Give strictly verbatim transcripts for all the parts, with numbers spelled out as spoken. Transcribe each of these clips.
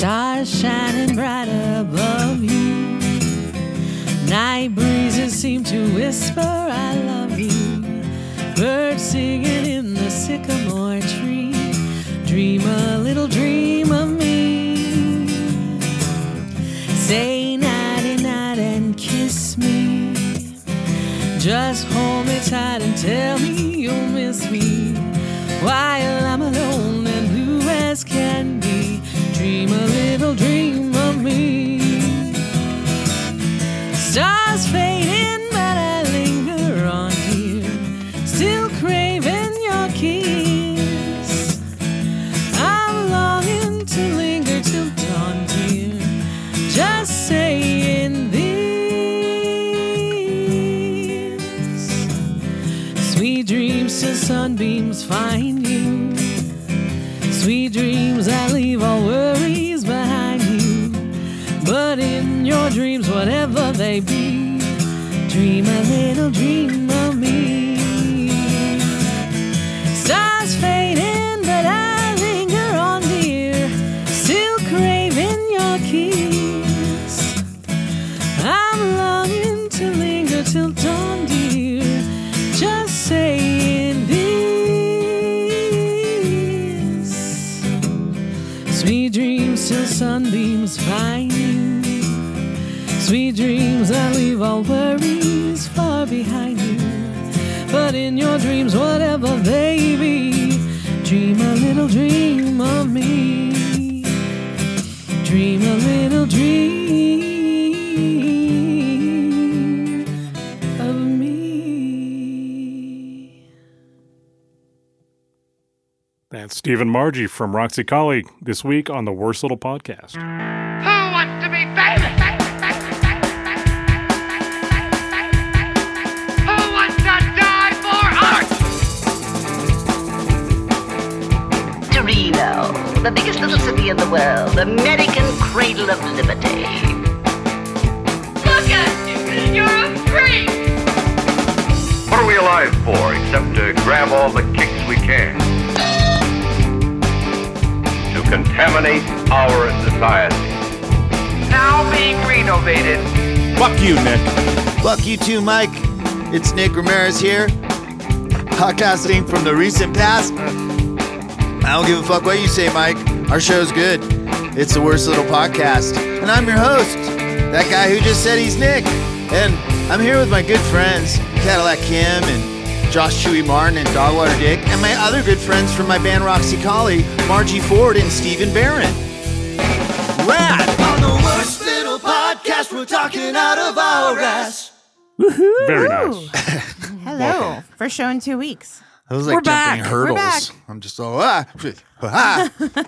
Stars shining bright above you. Night breezes seem to whisper, I love you. Birds singing in the sycamore tree. Dream a little dream of me. Say nighty night and kiss me. Just hold me tight and tell me you'll miss me while I'm alone and blue as can be. Dream a little dream of me. Stars fading, but I linger on, dear, still craving your kiss. I'm longing to linger till dawn, dear, just saying this. Sweet dreams till sunbeams find you. Sweet dreams that leave all worries behind you. But in your dreams, whatever they be, dream a little dream of me. Stars fading, but I linger on, dear, still craving your kiss. I'm longing to linger till dawn, dear, just saying this. Sweet dreams till sunbeams find you. Sweet dreams that leave all worries far behind you. But in your dreams, whatever they be, dream a little dream of me. Dream a little dream of me. That's Steve and Margie from Roxy Collie this week on the Worst Little Podcast. Who wants to be famous? Who wants to die for art? Torino, the biggest little city in the world, American cradle of liberty. Look at you! You're a freak! What are we alive for except to grab all the kicks we can? To contaminate our society. Now being renovated. Fuck you, Nick. Fuck you too, Mike. It's Nick Ramirez here, podcasting from the recent past. I don't give a fuck what you say, Mike. Our show's good. It's the Worst Little Podcast. And I'm your host, that guy who just said he's Nick. And I'm here with my good friends, Cadillac Kim and Josh Chewy Martin and Dogwater Dick, and my other good friends from my band Roxy Collie, Margie Ford and Stephen Barron. Rad! On the Worst Little Podcast, we're talking out of our ass. Woohoo! Very nice. Hello. First show in two weeks. That was like We're jumping back. hurdles. We're back. I'm just so ah, ah.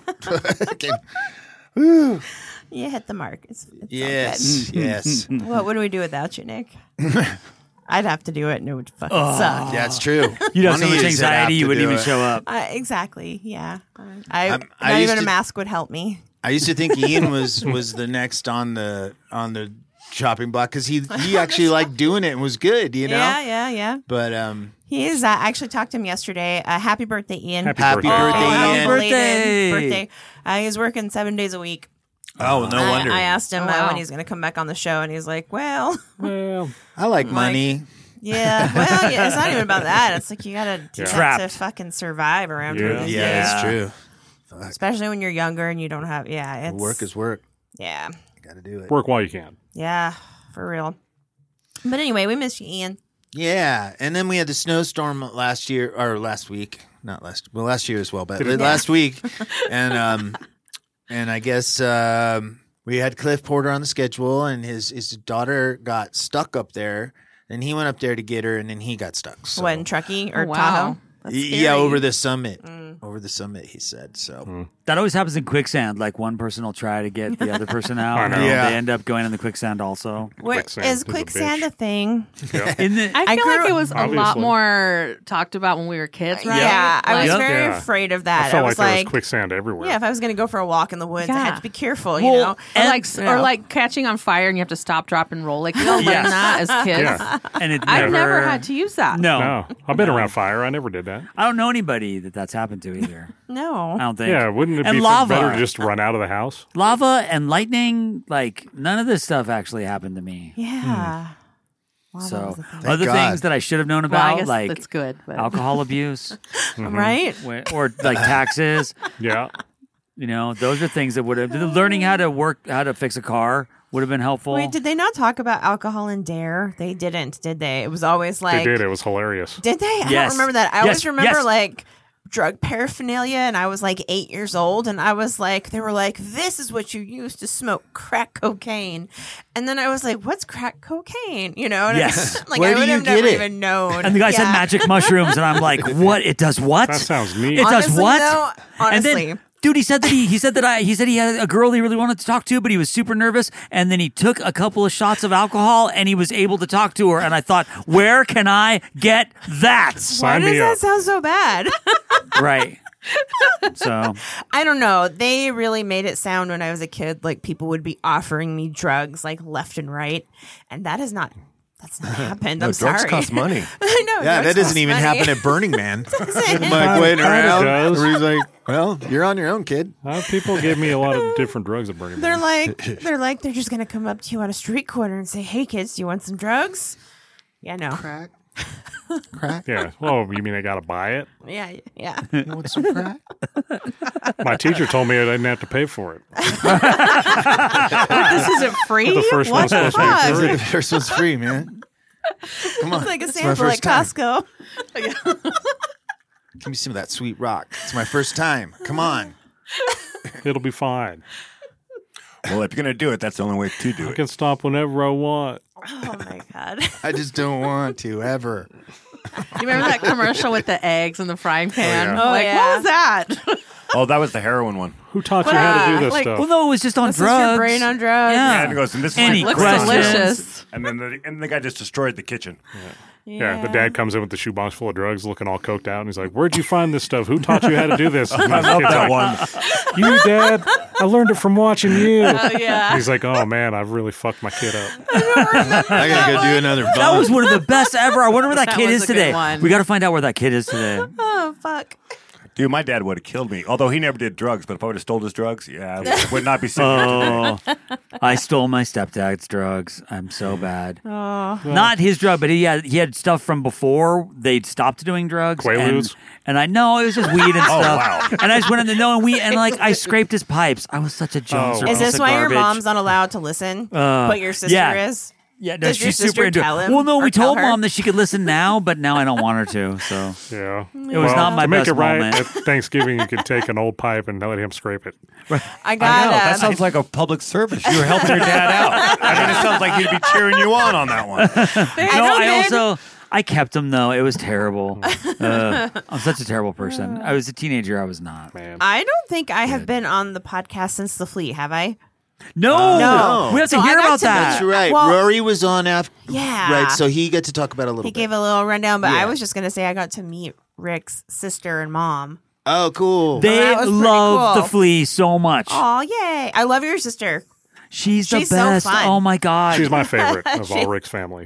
Woo. You hit the mark. It's, it's Yes, yes. all good. What would we do without you, Nick? I'd have to do it, and it would fucking Oh. suck. That's true. You'd have so One of much yous would have anxiety, to you wouldn't do even it. show up. Uh, exactly. Yeah. I, I'm- not I used even a to- mask would help me. I used to think Ian was was the next on the on the chopping block because he he actually liked doing it and was good, you know. Yeah, yeah, yeah. But um, He is. Uh, I actually talked to him yesterday. Uh, happy birthday, Ian. Happy happy birthday. birthday, Oh, happy Ian! birthday. birthday. Uh, he's working seven days a week. Oh, no I, wonder. I asked him Oh, uh, wow. when he's going to come back on the show, and he's like, well, Well, I like Mike. money. yeah, well, yeah, it's not even about that. It's like you got to Yeah. to Trapped. fucking survive around Yeah. here these Yeah, days. that's true. Especially when you're younger and you don't have, yeah, it's Work is work. yeah, Got to do it. work while you can. yeah, for real. But anyway, we miss you, Ian. Yeah, and then we had the snowstorm last year or last week, not last well last year as well, but Did it- last week, and um, and I guess um, we had Cliff Porter on the schedule, and his his daughter got stuck up there, and he went up there to get her, and then he got stuck. So. What, in Truckee or Oh, wow. Tahoe? That's Y- scary. yeah, over the summit, Mm. over the summit, he said. So Mm. That always happens in quicksand. Like one person will try to get the other person out. I know. and Yeah. They end up going in the quicksand also. What, Quicksand is is a quicksand bitch. a thing? Yeah. In the, I I feel grew- like it was a lot Obviously. more talked about when we were kids, right? Yeah, I was Like- very Yeah. afraid of I that. felt was like there like, was quicksand everywhere. yeah, if I was going to go for a walk in the woods, I had Yeah. to be careful, you Well, know? or and- like you or know. like catching on fire and you have to stop, drop, and roll. Like we all learned Yes. that as kids. Yeah. and it I've never, never had to use that. No. No, I've been around fire. I never did that. that. I don't know anybody that that's happened to either. No. I don't think. Yeah, wouldn't it And be lava. better to just run out of the house? Lava and lightning, like none of this stuff actually happened to me. Yeah. Lava So was a thing. other God. things that I should have known Well, I about, guess like that's good. But. alcohol abuse, Right? wh- or like taxes. Yeah. You know, those are things that would have learning how to work, how to fix a car would have been helpful. Wait, did they not talk about alcohol in Dare? They didn't, did they? It was always like. They did. It was hilarious. Did they? I Yes. don't remember that. I Yes, always remember yes. like drug paraphernalia, and I was like eight years old, and I was like, they were like, this is what you use to smoke crack cocaine. And then I was like, what's crack cocaine? You know? And Yes. I, like, Where I do would you have get never it? even known. and the guy said Yeah. magic mushrooms, and I'm like, what? It does what? That sounds neat. It does Honestly, what? though, And honestly. then, dude, he said that he he said that I he said he had a girl he really wanted to talk to, but he was super nervous. And then he took a couple of shots of alcohol, and he was able to talk to her. And I thought, where can I get that? Why Sign does me that up. sound so bad? Right. So I don't know. They really made it sound when I was a kid like people would be offering me drugs like left and right, and that has not. That's not happened. No, I'm drugs sorry. cost money. I know. Yeah, drugs that doesn't cost even money. happen at Burning Man. I'm Doesn't. like waiting Kinda around. does. Everybody's like, well, you're on your own, kid. Uh, people gave me a lot of different drugs at Burning They're Man. like, they're like, they're just gonna come up to you on a street corner and say, "Hey, kids, do you want some drugs?" Yeah, no. Crack. Crack. Yeah. Well, you mean I got to buy it? Yeah, yeah. You want some crack? My teacher told me I didn't have to pay for it. This isn't free. The first what one's the supposed to be fuck? free. The first one's free, man. Come on. It's like a It's my sample at first time. Costco. Give me some of that sweet rock. It's my first time. Come on. It'll be fine. Well, if you're going to do it, that's the only way to do I it. can stop whenever I want. Oh my god. I just don't want to ever. You remember that commercial with the eggs in the frying pan? yeah. Oh, Like, yeah. what was that? Oh, that was the heroin one. Who taught you how to do this like, stuff? well, no, it was just on This drugs. is your brain on drugs. Yeah. And it goes, and this is Any like- Looks questions? delicious. And then the, and the guy just destroyed the kitchen. Yeah, the dad comes in with the shoebox full of drugs, looking all coked out, and he's like, "Where'd you find this stuff? Who taught you how to do this?" And I the love kid's that like, one. You, Dad? I learned it from watching you. Oh, yeah. He's like, "Oh man, I've really fucked my kid up." I gotta go do another bump. That was one of the best ever. I wonder where that, That kid was is a good today. one. We got to find out where that kid is today. Oh fuck. Dude, my dad would have killed me. Although he never did drugs, but if I would have stole his drugs, yeah, I would not be sitting here today. Oh, I stole my stepdad's drugs. I'm so bad. Oh. Not his drug, but he had he had stuff from before they'd stopped doing drugs. Quaaludes? And, and I know it was just weed and Oh, stuff. wow. And I just went in the no and we and like I scraped his pipes. I was such a Joneser. Oh, Is wow. this piece of why your garbage. mom's not allowed to listen? Uh, but your sister yeah. is? Yeah, no, Does your she's super sister into tell it. him Well, no, or we tell told her? mom that she could listen now, but now I don't want her to. So Yeah, it was not my to make best it right moment. at Thanksgiving. You could take an old pipe and let him scrape it. I I got know. That uh, sounds like a public service. You were helping your dad out. I mean, it sounds like he'd be cheering you on on that one. no, know, I man. also I kept him though. It was terrible. Uh, I'm such a terrible person. I was a teenager. I was not. Man, I don't think I have been on the podcast since the Fleet, have I? No, No. we have to So I hear got about to that. That's right. Well- Rory was on after. Yeah. Right. So he got to talk about it a little He bit. gave a little rundown, but I Yeah. was just gonna say I got to meet Rick's sister and mom. Oh, cool. They that was pretty love cool. the flea so much. Oh yay! I love your sister. She's the She's so best. fun. Oh my god. she's my favorite of She- all Rick's family.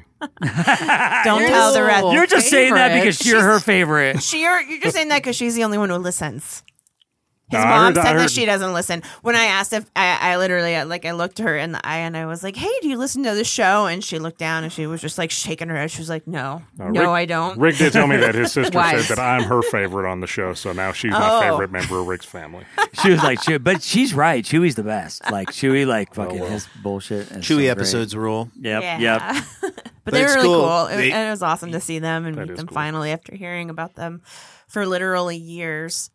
Don't You're tell the so- rest. You're just saying that favorite. because you're her favorite. She, you're, you're just saying that because she's the only one who listens. His No, I mom heard- I said that heard- she doesn't listen. When I asked if I, I literally like I looked her in the eye and I was like, "Hey, do you listen to the show?" And she looked down and she was just like shaking her head. She was like, "No, Uh, no, Rick- I don't." Rick did tell me that his sister Wise. said that I'm her favorite on the show, so now she's Oh. my favorite member of Rick's family. She was like, Chew- but she's right. Chewy's the best. Like Chewy, like fucking well. his bullshit. is so Chewy great. episodes rule. Yep. Yeah. Yep. But they were it's really cool. cool. It, They- and it was awesome to see them and That meet is them cool. finally after hearing about them for literally years.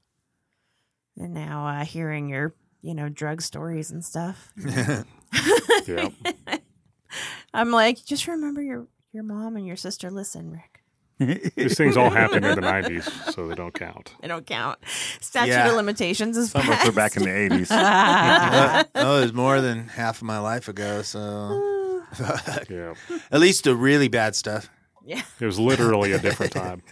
And now uh, hearing your, you know, drug stories and stuff. Yeah. I'm like, just remember your your mom and your sister listen, Rick. These things all happened in the nineties, so they don't count. They don't count. Statute Yeah. of limitations is Some of us passed. were back in the eighties. Uh, oh, it was more than half of my life ago. So Yeah. at least the really bad stuff. Yeah. It was literally a different time.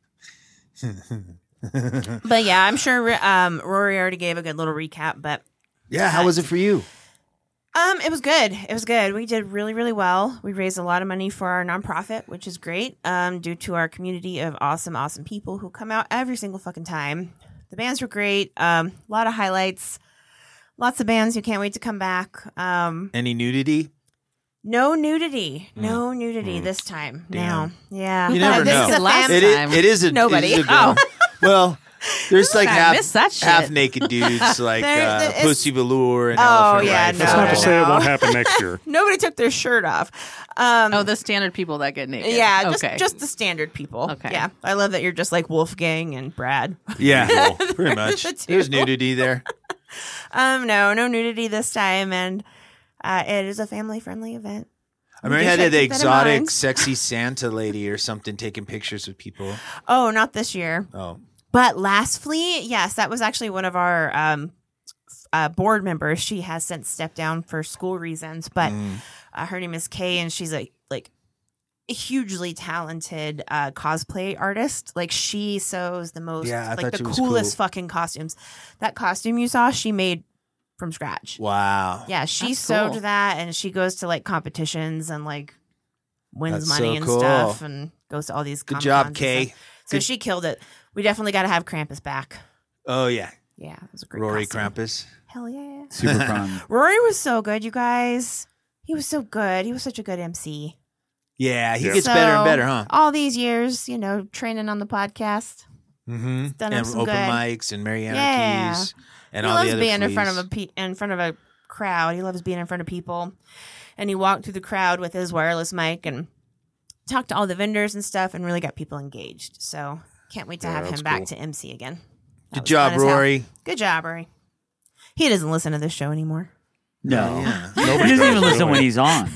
But yeah, I'm sure um, Rory already gave a good little recap. But Yeah. How was it for you? Um, it was good. It was good. We did really, really well. We raised a lot of money for our nonprofit, which is great. Um, due to our community of awesome, awesome people who come out every single fucking time. The bands were great. Um, a lot of highlights. Lots of bands who can't wait to come back. Um, Any nudity? no nudity. No nudity this time. Now, yeah. You never this know. Is a Last fam- It is, time. it is a Nobody. It is a Oh. Well, there's like I half missed that shit. half naked dudes like There- uh, there is- Pussy Velour and Oh, Elephant yeah, Rifle. That's No, not no, to say it no. won't happen next year. Nobody took their shirt off. Um, Oh, the standard people that get naked. yeah, just, Okay. just the standard people. Okay. Yeah, I love that you're just like Wolfgang and Brad. Yeah, pretty much. The two. There's nudity there. Um, no, no nudity this time, and uh, it is a family-friendly event. I remember do you had try to the keep that in exotic, mind. sexy Santa lady or something taking pictures with people. Oh, not this year. Oh, But lastly, yes, that was actually one of our um, uh, board members. She has since stepped down for school reasons, but Mm. uh, her name is Kay, and she's a like a hugely talented uh, cosplay artist. Like she sews the most, Yeah, I like thought the she was coolest cool. fucking costumes. That costume you saw, she made from scratch. wow. Yeah, she That's sewed cool. that, and she goes to like competitions and like wins That's money so and cool. stuff, and goes to all these. Good Comic-Cons job, and Kay. stuff. So Good- she killed it. We definitely got to have Krampus back. Oh, yeah. Yeah, it was a great Rory costume. Krampus. Hell yeah. Super fun. Rory was so good, you guys. He was so good. He was such a good M C. Yeah, he Yeah. gets better and So, better, huh? All these years, you know, training on the podcast. Mm-hmm. done him And some open good. mics and Mary Yeah. Anarchies and he all loves the other being in front of fleas. a pe- in front of a crowd. He loves being in front of people. And he walked through the crowd with his wireless mic and talked to all the vendors and stuff, and really got people engaged. So can't wait to Yeah, have that's him back cool. to M C again. That Good was job, fun as hell. Rory. Good job, Rory. He doesn't listen to this show anymore. No. Yeah. He doesn't even listen when he's on.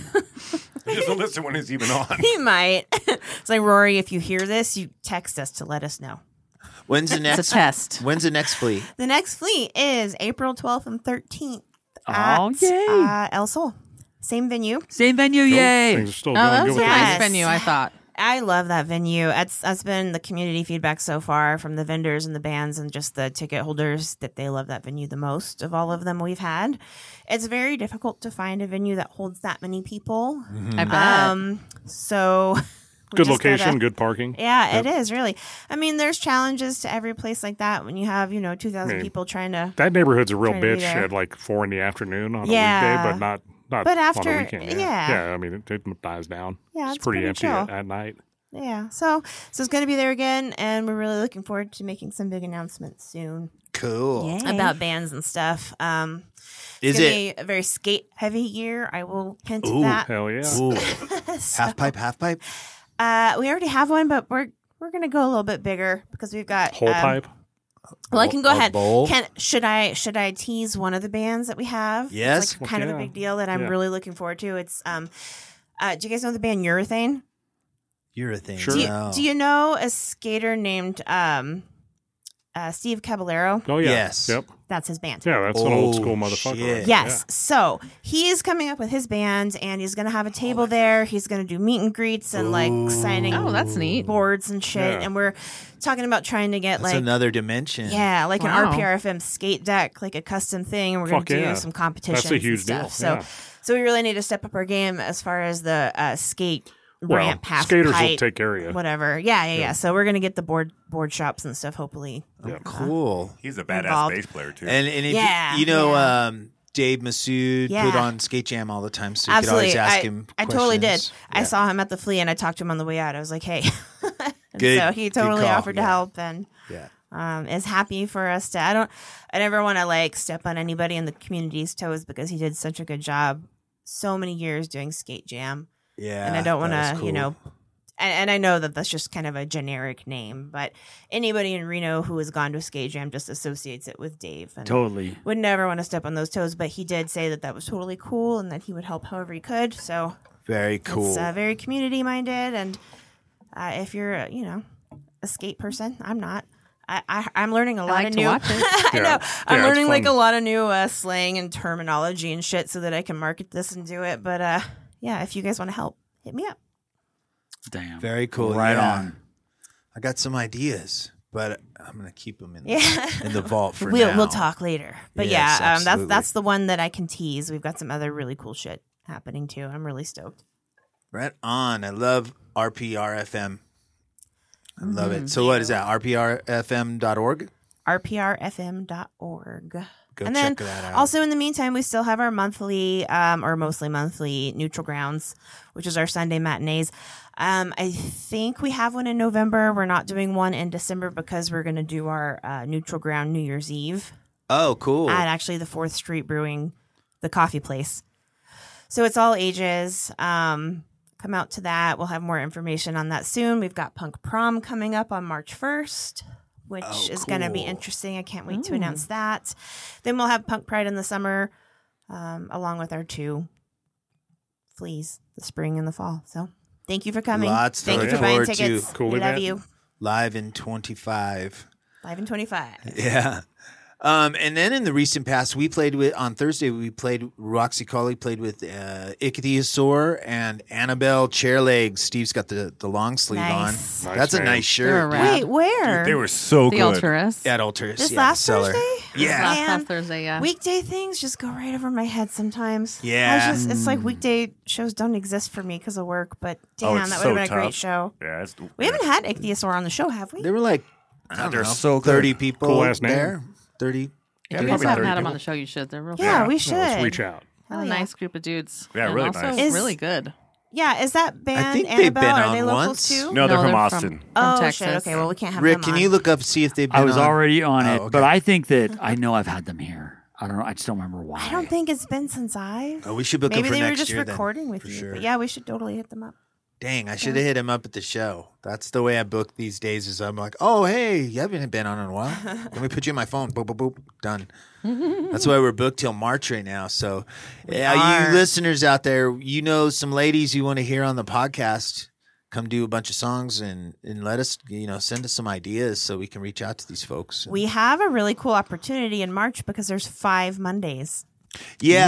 He doesn't listen when he's even on. He might. It's like, Rory, if you hear this, you text us to let us know. When's the It's next? a test. When's the next flea? The next fleet is April twelfth and thirteenth Oh, at yay. uh, El Sol. Same venue. Same venue, yay. Things are still Oh, going that good was a with Yes. nice that. venue, I thought. I love that venue. It's, that's been the community feedback so far from the vendors and the bands and just the ticket holders that they love that venue the most of all of them we've had. It's very difficult to find a venue that holds that many people. I bet. Um, so we Good just location, gotta- good parking. Yeah, it is really. I mean, there's challenges to every place like that when you have, you know, two thousand I mean, people trying to. That neighborhood's a real Trying to be bitch there. at like four in the afternoon on a Yeah. weekday, but not not But on after- a weekend. Yeah, yeah. yeah. I mean, it, it dies down. Yeah, it's, it's pretty, pretty empty chill. at, at night. Yeah, so so it's going to be there again, and we're really looking forward to making some big announcements soon Cool. about bands and stuff. Um, Is it's gonna it? be a very skate heavy year? I will hint Ooh, at Hell yeah. Ooh. that. Half pipe, half pipe. Uh, we already have one, but we're we're gonna go a little bit bigger because we've got Whole um, pipe. Well, I can go A ahead. bowl? Can should I should I tease one of the bands that we have? Yes. it's like kind of Yeah. a big deal that I'm Yeah. really looking forward to. It's um, uh, do you guys know the band Urethane? You're a thing. Sure. Do you, No. do you know a skater named um, uh, Steve Caballero? Oh yeah. Yes. Yep. That's his band. Yeah, that's an old Oh, school motherfucker. shit. right? Yes. So he is coming up with his band, and he's going to have a table there. He's going to do meet and greets and like signing Oh, that's neat. boards and shit. Yeah. And we're talking about trying to get That's like another dimension. yeah, like Wow. an R P R F M skate deck, like a custom thing. And we're going Fuck to do yeah. some competitions. That's a huge and stuff. deal. So, Yeah. so we really need to step up our game as far as the uh, skate Well, ramp, half skaters will pipe, take care of you. whatever. Yeah, yeah, yeah. So we're going to get the board board shops and stuff. Hopefully, Yeah. Cool. He's a badass Involved. bass player too. And and if Yeah, you, you know, yeah. um, Dave Massoud Yeah. put on Skate Jam all the time, so you absolutely. could always ask I, him. I totally did. questions. I Yeah. saw him at the flea, and I talked to him on the way out. I was like, "Hey," And Good- so he good totally call, offered to yeah. help, and Yeah. um, is happy for us to. I don't. I never want to like step on anybody in the community's toes because he did such a good job, so many years doing Skate Jam, Yeah. and I don't want that to, was cool. you know. And, and I know that that's just kind of a generic name, but anybody in Reno who has gone to a Skate Jam just associates it with Dave. And Totally. would never want to step on those toes, but he did say that that was totally cool and that he would help however he could. So Very cool. it's uh, very community minded. And uh, if you're, uh, you know, a skate person, I'm not. I, I, I'm learning a lot like of to new. watch it. I Yeah. know. Yeah, I'm it's learning like a fun. lot of new uh, slang and terminology and shit so that I can market this and do it. But uh, yeah, if you guys want to help, hit me up. Damn. Very cool. Right yeah. on. I got some ideas, but I'm gonna keep them in, Yeah. in the vault for we'll now. we'll talk later. But Yes, yeah, um, that's absolutely. that's the one that I can tease. We've got some other really cool shit happening too. I'm really stoked. Right on. I love R P R F M. I love Mm-hmm. it. So what is that? R P R F M dot org? R P R F M dot org. Go and check then that out. also in the meantime, we still have our monthly, um, or mostly monthly Neutral Grounds, which is our Sunday matinees. Um, I think we have one in November. We're not doing one in December because we're going to do our uh, Neutral Ground New Year's Eve Oh, cool. at actually the Fourth Street Brewing, the coffee place. So it's all ages. Um, come out to that. We'll have more information on that soon. We've got Punk Prom coming up on March first. Which Oh, is going to be cool. interesting. I can't wait to announce that. Then we'll have Punk Pride in the summer, um, along with our two fleas, the spring and the fall. So thank you for coming. Lots to Thank you look for buying forward to. tickets. Cool we love event. you. Live in twenty-five. Live in twenty-five. Yeah. Um, and then in the recent past, we played with, on Thursday, we played, Roxy Colley played with uh, Ichthyosaur and Annabelle Chairlegs. Steve's got the, the long sleeve Nice. on. Nice, That's a man. nice They were shirt. rad. Wait, where? They were so The good. Ultras. At Ultras. This yeah, last seller. Thursday? Yeah. Last, Man. last Thursday, yeah. Weekday things just go right over my head sometimes. Yeah. I just, it's like weekday shows don't exist for me because of work, but damn, Oh, that it's would so have been a great tough. show. Yeah, it's, We haven't had Ichthyosaur on the show, have we? They were like, I don't They're know, so good. thirty people Cool ass name. there. thirty. If Yeah, you guys probably haven't thirty had them on people. the show, you should. They're real Yeah, fun. we No, should. let's reach out. Hell a yeah. nice group of dudes. Yeah, and really also nice. Is- really good. Yeah, is that band think they've Annabelle? been Are on they locals once. too? No, they're No, from they're Austin. From Oh Texas. shit! Okay, well we can't have Rick, them can on. you look up, see if they've been I was on? already on it, Oh, but okay. I think that I know I've had them here. I don't know. I just don't remember why. I don't think it's been since I've. Oh, we should book them Maybe for they were next just year then, recording with for you. sure. But yeah, we should totally hit them up. Dang, I should have hit him up at the show. That's the way I book these days. Is I'm like, oh hey, you haven't been on in a while. Let me put you in my phone. Boop boop boop. Done. That's why we're booked till March right now. So, yeah, are. you listeners out there, you know some ladies you want to hear on the podcast. Come do a bunch of songs and and let us, you know, send us some ideas so we can reach out to these folks. We have a really cool opportunity in March because there's five Mondays. Yeah.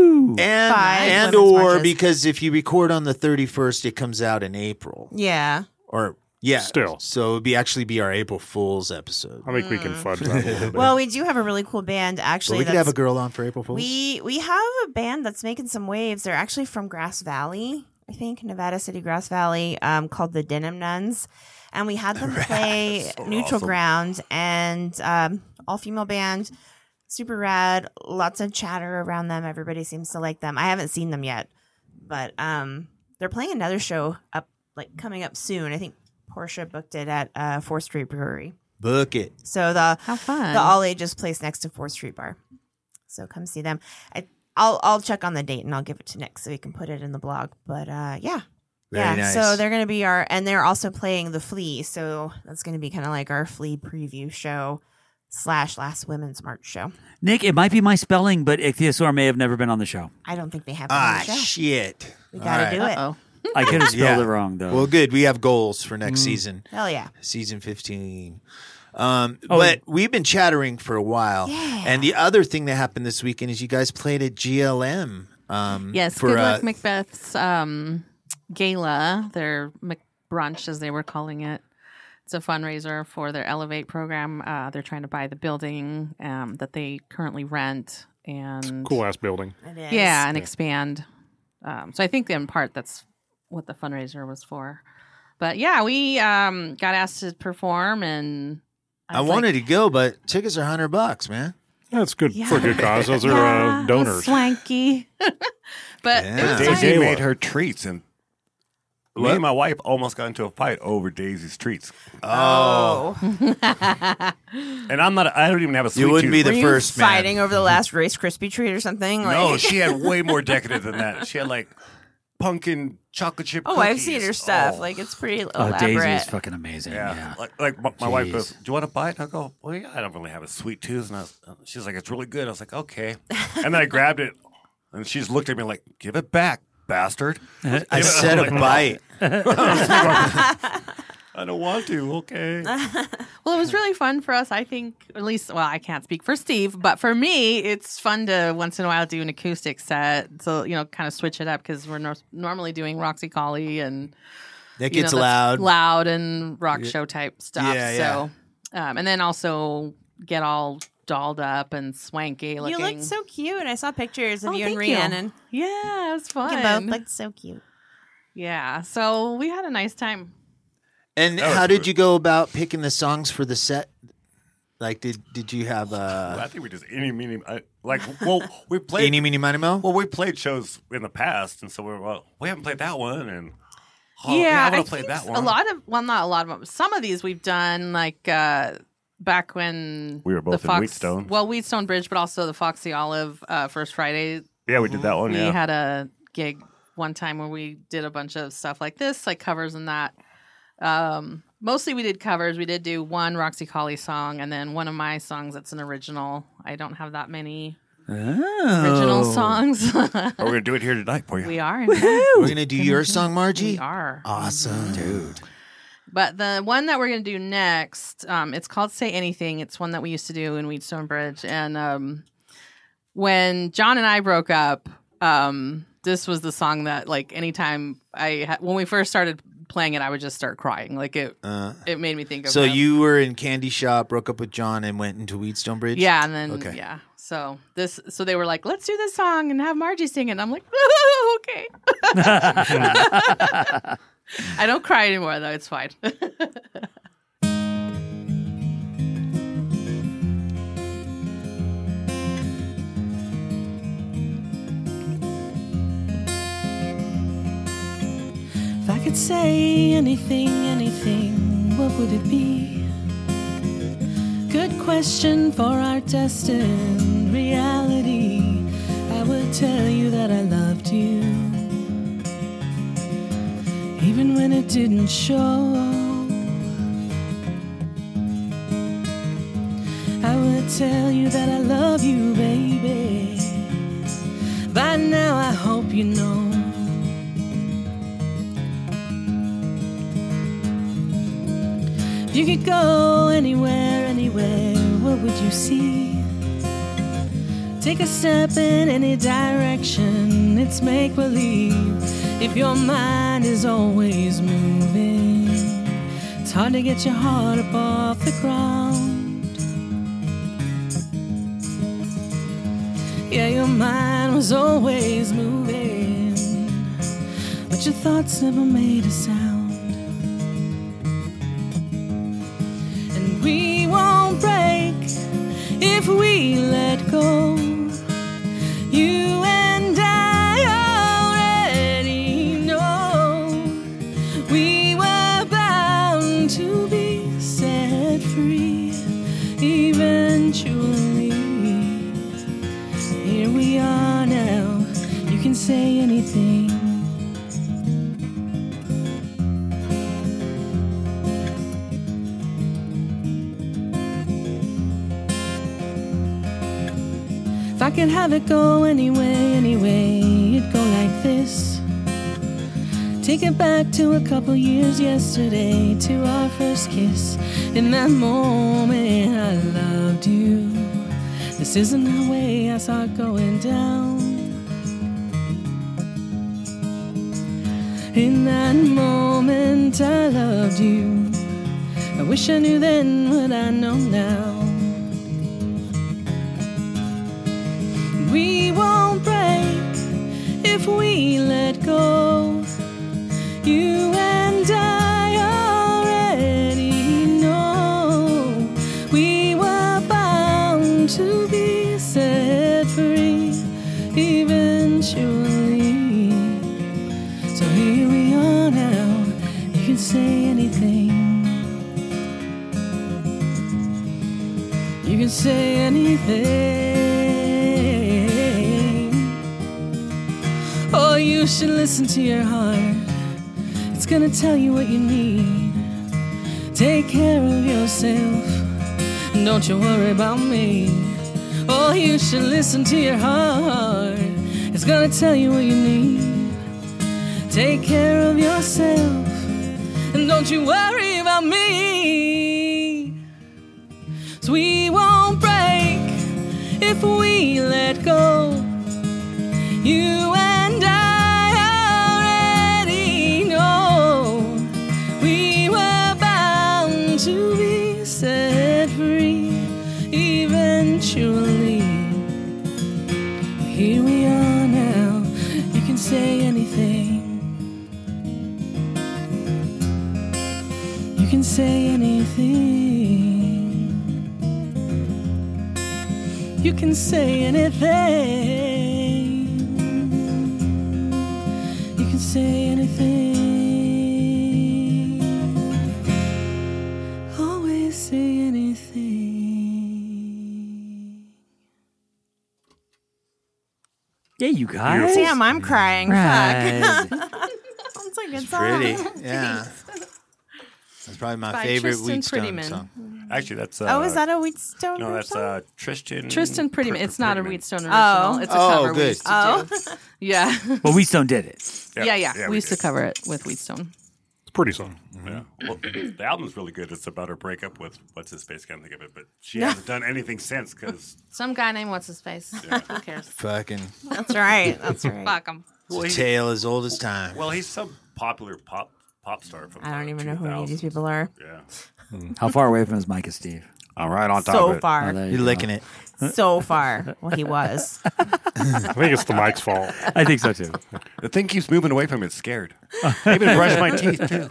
And Five and women's or marches. because if you record on the thirty-first, it comes out in April. Yeah. Or yeah, Still. So it'd be actually be our April Fool's episode. I think we can fudge that a little bit. Well, we do have a really cool band But actually. we could that's, have a girl on for April Fool's. We we have a band that's making some waves. They're actually from Grass Valley, I think, Nevada City, Grass Valley, um, called the Denim Nuns, and we had them play So Neutral awesome. Ground and um, all female band. Super rad. Lots of chatter around them. Everybody seems to like them. I haven't seen them yet, but um, they're playing another show up, like coming up soon. I think Portia booked it at uh, Fourth Street Brewery. Book it. So the How fun. the all ages place next to Fourth Street Bar. So come see them. I I'll I'll check on the date and I'll give it to Nick so he can put it in the blog. But uh, yeah. Very yeah, nice. so they're going to be our, and they're also playing The Flea. So that's going to be kind of like our Flea preview show slash Last Women's March show. Nick, it might be my spelling, but Ichthyosaur may have never been on the show. I don't think they have them on Ah, the show. shit. We got to All do right. it. Uh-oh. I could have spelled Yeah. it wrong, though. Well, good. We have goals for next season, Hell yeah. season fifteen. Um, Oh. But we've been chattering for a while. Yeah. And the other thing that happened this weekend is you guys played at G L M. Um, Yes, for Good uh, Luck Macbeth's um, gala, their McBrunch, as they were calling it. It's a fundraiser for their Elevate program. Uh, they're trying to buy the building um, that they currently rent and Cool ass building. It is. yeah, and expand. Um, so I think in part that's what the fundraiser was for. But yeah, we um, got asked to perform, and I was wanted like, to go, but tickets are a hundred bucks, man. That's good Yeah. for a good cause. Those are yeah, uh, it was donors. swanky. But Yeah. it was Daisy like- Gala. made her treats, and me What? and my wife almost got into a fight over Daisy's treats. Oh, And I'm not. I don't even have a sweet you wouldn't be tooth. the Were you first man. fighting over the last Rice Krispie treat or something? Like, No, she had way more decadent than that. She had like pumpkin chocolate chip. oh, I've cookies. seen her stuff. Oh. Like, it's pretty oh, elaborate. Daisy is fucking amazing. Yeah, Yeah. like, like my, my wife Jeez. goes, "Do you want a bite?" And I go, "Well, yeah, I don't really have a sweet tooth." And I was, she's like, "It's really good." I was like, "Okay." And then I grabbed it, and she just looked at me like, "Give it back, bastard." I said a bite. I don't want to. Okay. Well, it was really fun for us. I think, at least, well, I can't speak for Steve, but for me, it's fun to once in a while do an acoustic set. So, you know, kind of switch it up because we're no- normally doing Roxy Colley and That you gets know, that's loud. loud and rock show type stuff. Yeah, So um, and then also get all dolled up and swanky looking. You looked so cute. I saw pictures of Oh, you and thank you. Rhiannon. Yeah, it was fun. You both looked so cute. Yeah, so we had a nice time. And That was how did good. you go about picking the songs for the set? Like, did did you have Well, I uh, think we just any meaning I, like. Well, we played. Eeny, Meeny, Miny, Mo? Well, we played shows in the past, and so we were well. We haven't played that one, and oh, yeah, yeah, I I want to play think that a one. lot of well, not a lot of them. Some of these we've done like uh, back when We were both the in Fox, Wheatstone. Well, Wheatstone Bridge, but also the Foxy Olive uh, First Friday. Yeah, we did that one. We Yeah, had a gig one time where we did a bunch of stuff like this, like covers and that. Um, mostly we did covers. We did do one Roxy Colley song, and then one of my songs that's an original. I don't have that many Oh. original songs. Are we gonna do it here tonight for you? we are. in We're gonna do your song, We Margie. are. Awesome, dude. But the one that we're going to do next, um, it's called Say Anything. It's one that we used to do in Wheatstone Bridge. And um, when John and I broke up, um, this was the song that, like, anytime I, ha- when we first started playing it, I would just start crying. Like, it Uh, it made me think of so him. you were in Candy Shop, broke up with John, and went into Wheatstone Bridge. Yeah, and then, Okay. yeah. So this, so they were like, let's do this song and have Margie sing it. And I'm like, oh, okay. I don't cry anymore, though. It's fine. If I could say anything, anything, what would it be? Good question for our destined reality. I would tell you that I loved you, even when it didn't show. I would tell you that I love you, baby. By now I hope you know. If you could go anywhere, anywhere, what would you see? Take a step in any direction, it's make-believe. If your mind is always moving, it's hard to get your heart up off the ground. Yeah, your mind was always moving, but your thoughts never made a sound. And we won't break if we let go. You and I already know we were bound to be set free eventually. Here we are now, you can say anything. If I could have it go anyway, anyway, it'd go like this. Take it back to a couple years yesterday, to our first kiss. In that moment I loved you. This isn't the way I saw it going down. In that moment I loved you. I wish I knew then what I know now. We won't break if we let go. You and I already know we were bound to be set free eventually. So here we are now, you can say anything. You can say anything. Oh, you should listen to your heart. It's gonna tell you what you need. Take care of yourself, and don't you worry about me. Oh, you should listen to your heart. It's gonna tell you what you need. Take care of yourself, and don't you worry about me. So we won't break if we let go. You and I already know we were bound to be set Here we are now. You can say anything. You can say anything. You can say anything. You can say anything. Always say anything. Yeah, you guys. Damn, I'm crying. Right. Fuck. That's a good song. Pretty. Yeah. That's probably my By favorite Tristan Wheatstone Prettyman. song. Actually, that's. Uh, Oh, is that a Wheatstone? No, that's song? uh, Tristan. Tristan Prettyman. Pr- It's not a Prettyman. Wheatstone original. Oh. It's a Oh, cover we good. used to Oh. do. Yeah. Well, Wheatstone did it. Yeah, yeah. we we used to did. cover it with Wheatstone. It's a pretty song. Yeah. Well, the album's really good. It's about her breakup with what's his face. Can't think of it, but she hasn't done anything since because Some guy named What's His Face. Who cares? Fucking That's right. That's right. Fuck him. well, a he- tale as old as time. well, he's some popular pop pop star from. I don't the even know who any of these two thousands. people are. Yeah. How far away from his mic is Steve? All right, on top So of it. far. Oh, there you You're go. licking it. So far. Well, he was. I think it's the mic's fault. I think so too. The thing keeps moving away from it. It's scared. I even brush my teeth too.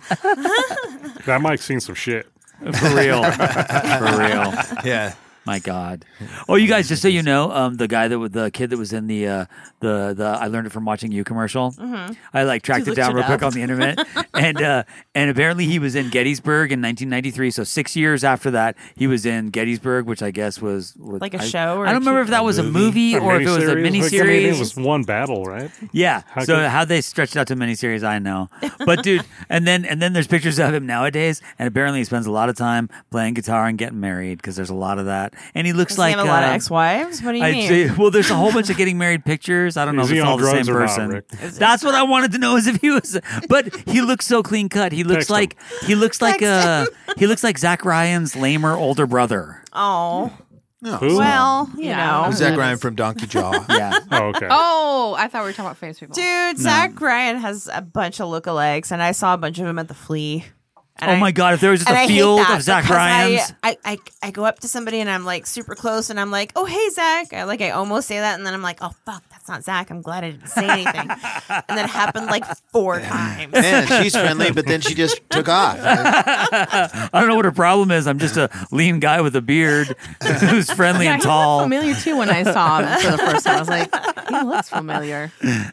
That mic's seen some shit. For real. For real. Yeah. My God. Oh, you guys, just so you know, um, the guy that was the kid that was in the uh, the the I learned it from watching you commercial. Mm-hmm. I like tracked You it down looked real it quick up. on the internet, and uh, and apparently he was in Gettysburg in nineteen ninety-three. So six years after that, he was in Gettysburg, which I guess was, was Like a I- show or I don't a remember if T V? that was a movie A or if it was a miniseries? Like, I mean, miniseries. it was one battle, right? Yeah. How so could- how they stretched it out to miniseries, I know. But dude, and then and then there's pictures of him nowadays, and apparently he spends a lot of time playing guitar and getting married because there's a lot of that, and he looks Does like he have a lot of uh, ex-wives? What do you I'd mean? say- well, there's a whole bunch of getting married pictures. I don't know Is if he it's on all the same drugs or not, person. Rick? That's what I wanted to know is if he was. But he looks so clean cut. He looks Text him. like he looks like uh he looks like Zach Ryan's lamer older brother. Oh. No. Who? Well, you Yeah. know. Zach Ryan from Donkey Jaw. Yeah. Oh, okay. Oh, I thought we were talking about famous people. Dude, Zach Ryan has a bunch of lookalikes, and I saw a bunch of them at the Flea. And Oh I- my God! If there was just and a I hate field that of Zach because Ryans, I, I, I, I go up to somebody and I'm like super close and I'm like, oh, hey, Zach. I, like, I almost say that. And then I'm like, oh, fuck, that's not Zach. I'm glad I didn't say anything. And that happened like four times. Man, she's friendly, but then she just took off. I don't know what her problem is. I'm just a lean guy with a beard who's friendly Yeah, and he tall. looked familiar too when I saw him for the first time. I was like, he looks familiar.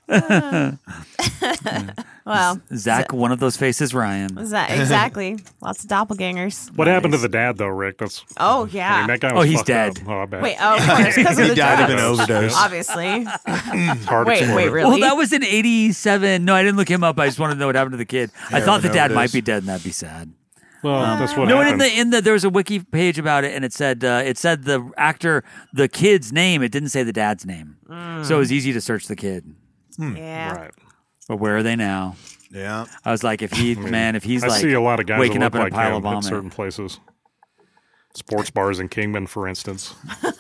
Well, Zach, one of those faces, Ryan. Zach, exactly. Lots of doppelgangers. What happened to the dad, though, Rick? That's. Oh, I yeah. mean, that guy Oh, was he's fucked dead. up. Oh, I bet. Wait, oh, of course, because of He the died of an drugs. overdose. Obviously. It's hard Wait, to wait, explain. really? Well, that was in eighty-seven. No, I didn't look him up. I just wanted to know what happened to the kid. I thought the no, dad it might is. be dead, and that'd be sad. Well, that's what No, and in happened. the in the there was a wiki page about it, and it said uh, it said the actor, the kid's name. It didn't say the dad's name, so it was easy to search the kid. Yeah. Right. But where are they now? Yeah. I was like, if he, man, if he's I like see a lot of guys waking that up look in like a pile him of at vomit. certain places. Sports bars in Kingman, for instance.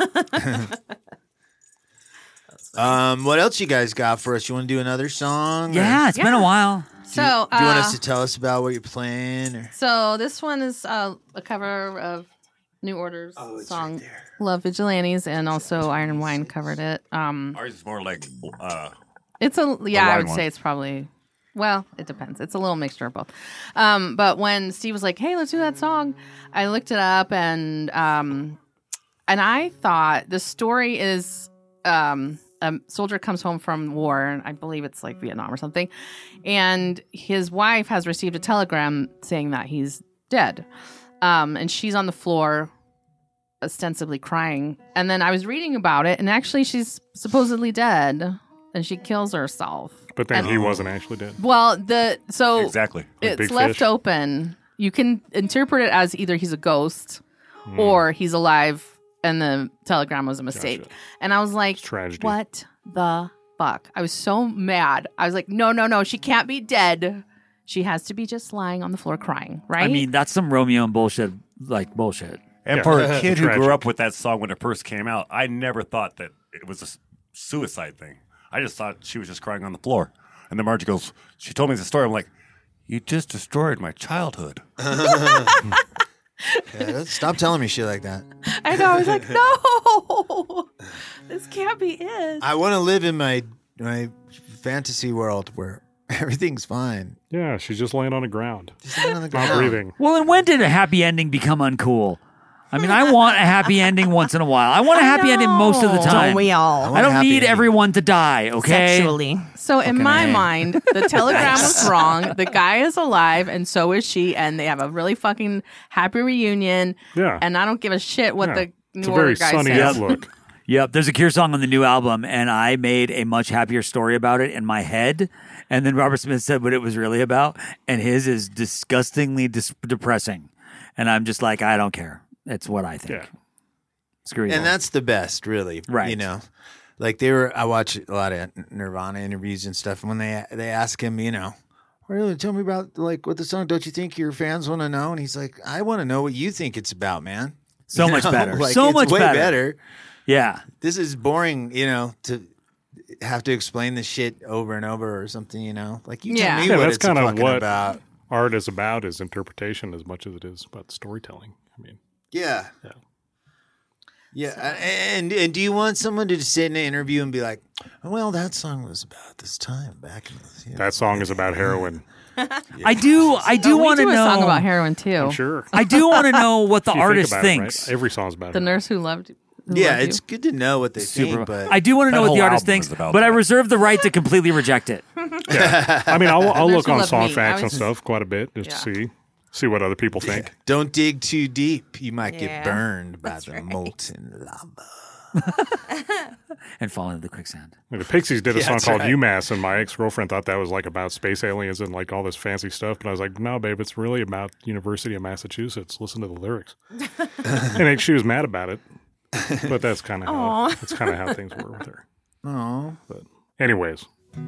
Um, what else you guys got for us? You want to do another song? or- Yeah, it's been a while. So, Do you want uh, us to tell us about what you're playing? Or? so this one is uh, a cover of New Order's song "Love Vigilantes," and also Iron and Wine covered it. Um, Ours is more like. Uh, It's a yeah, I line would one. say it's probably well, it depends. It's a little mixture of both. Um, but when Steve was like, "Hey, let's do that song," I looked it up and um, and I thought the story is um, a soldier comes home from war, and I believe it's like Vietnam or something, and his wife has received a telegram saying that he's dead, um, and she's on the floor ostensibly crying. And then I was reading about it, and actually she's supposedly dead. And she kills herself. But then And- he wasn't actually dead. Well, the so exactly. Big it's left fish. open. You can interpret it as either he's a ghost Hmm. or he's alive, and the telegram was a mistake. Gotcha. And I was like, tragedy. "What the fuck?" I was so mad. I was like, "No, no, no! She can't be dead. She has to be just lying on the floor crying." Right? I mean, that's some Romeo and bullshit, like bullshit. And Yeah. for a kid who Tragic. grew up with that song when it first came out, I never thought that it was a s- suicide thing. I just thought she was just crying on the floor. And then Margie goes, she told me the story. I'm like, you just destroyed my childhood. Yeah, stop telling me shit like that. I know. I was like, no, this can't be it. I want to live in my my fantasy world where everything's fine. Yeah, she's just laying on the ground. Just laying on the Not ground. breathing. Well, and when did a happy ending become uncool? I mean, I want a happy ending once in a while. I want a happy ending most of the time. Don't we all? want I a don't happy need ending. everyone to die, okay? Sexually. So in my A. mind, the telegram was wrong. The guy is alive, and so is she, and they have a really fucking happy reunion. Yeah. And I don't give a shit what Yeah. the It's New a very Order guy sunny says. outlook. Yep, there's a Cure song on the new album, and I made a much happier story about it in my head. And then Robert Smith said what it was really about, and his is disgustingly dis- depressing. And I'm just like, I don't care. It's what I think. Yeah. Screw you. And that's the best, really. Right. You know, like they were. I watch a lot of Nirvana interviews and stuff. And when they they ask him, you know, really tell me about like what the song. Don't you think your fans want to know? And he's like, I want to know what you think it's about, man. So You much know? better. Like, So it's much way better. better. Yeah. This is boring, you know, to have to explain this shit over and over or something. You know, like you Yeah. tell me Yeah, what that's it's kind of fucking what about. art is about, is interpretation as much as it is about storytelling. I mean, Yeah. Yeah. Yeah, and and do you want someone to sit in an interview and be like, "Well, that song was about this time back in the you know, that song is about heroin. I do I do Oh, we want to do a know song about heroin too. I'm sure. I do want to know what the If you think artist about it, right? thinks. Every song's about The it. nurse who loved. Who Yeah, loved it's you. good to know what they Super. think, but I do want to That know what the whole artist album thinks, is about but I that. reserve the right to completely reject it. Yeah. I mean, I'll, I'll Nurse look Who on Loved song Me. facts I and was- stuff quite a bit just to Yeah. see see what other people think. don't dig too deep. You might Yeah, get burned by that's the right. molten lava. And fall into the quicksand. I mean, the Pixies did a Yeah, song that's called right. UMass, and my ex-girlfriend thought that was like about space aliens and like all this fancy stuff. But I was like, no, babe, it's really about University of Massachusetts. Listen to the lyrics. And she was mad about it. But that's kind of how that's kind of how things were with her. Oh, But anyways,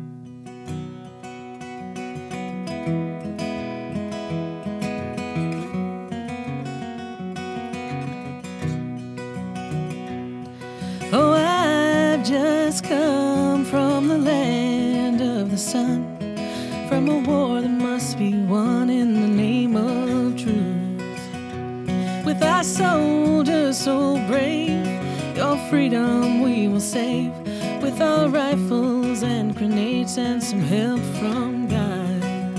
Oh, I've just come from the land of the sun, from a war that must be won in the name of truth. With our soldiers so brave, your freedom we will save. With our rifles and grenades and some help from God.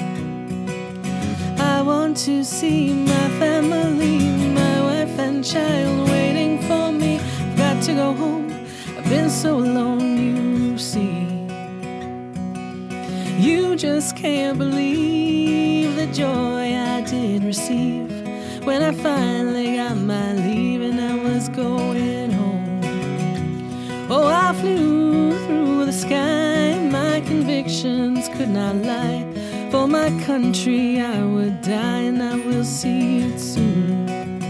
I want to see my family, my wife and child waiting for me. I've got to go home, I've been so alone, you see. You just can't believe the joy I did receive when I finally got my leave and I was going home. Oh, I flew through the sky, my convictions could not lie. For my country I would die, and I will see it soon.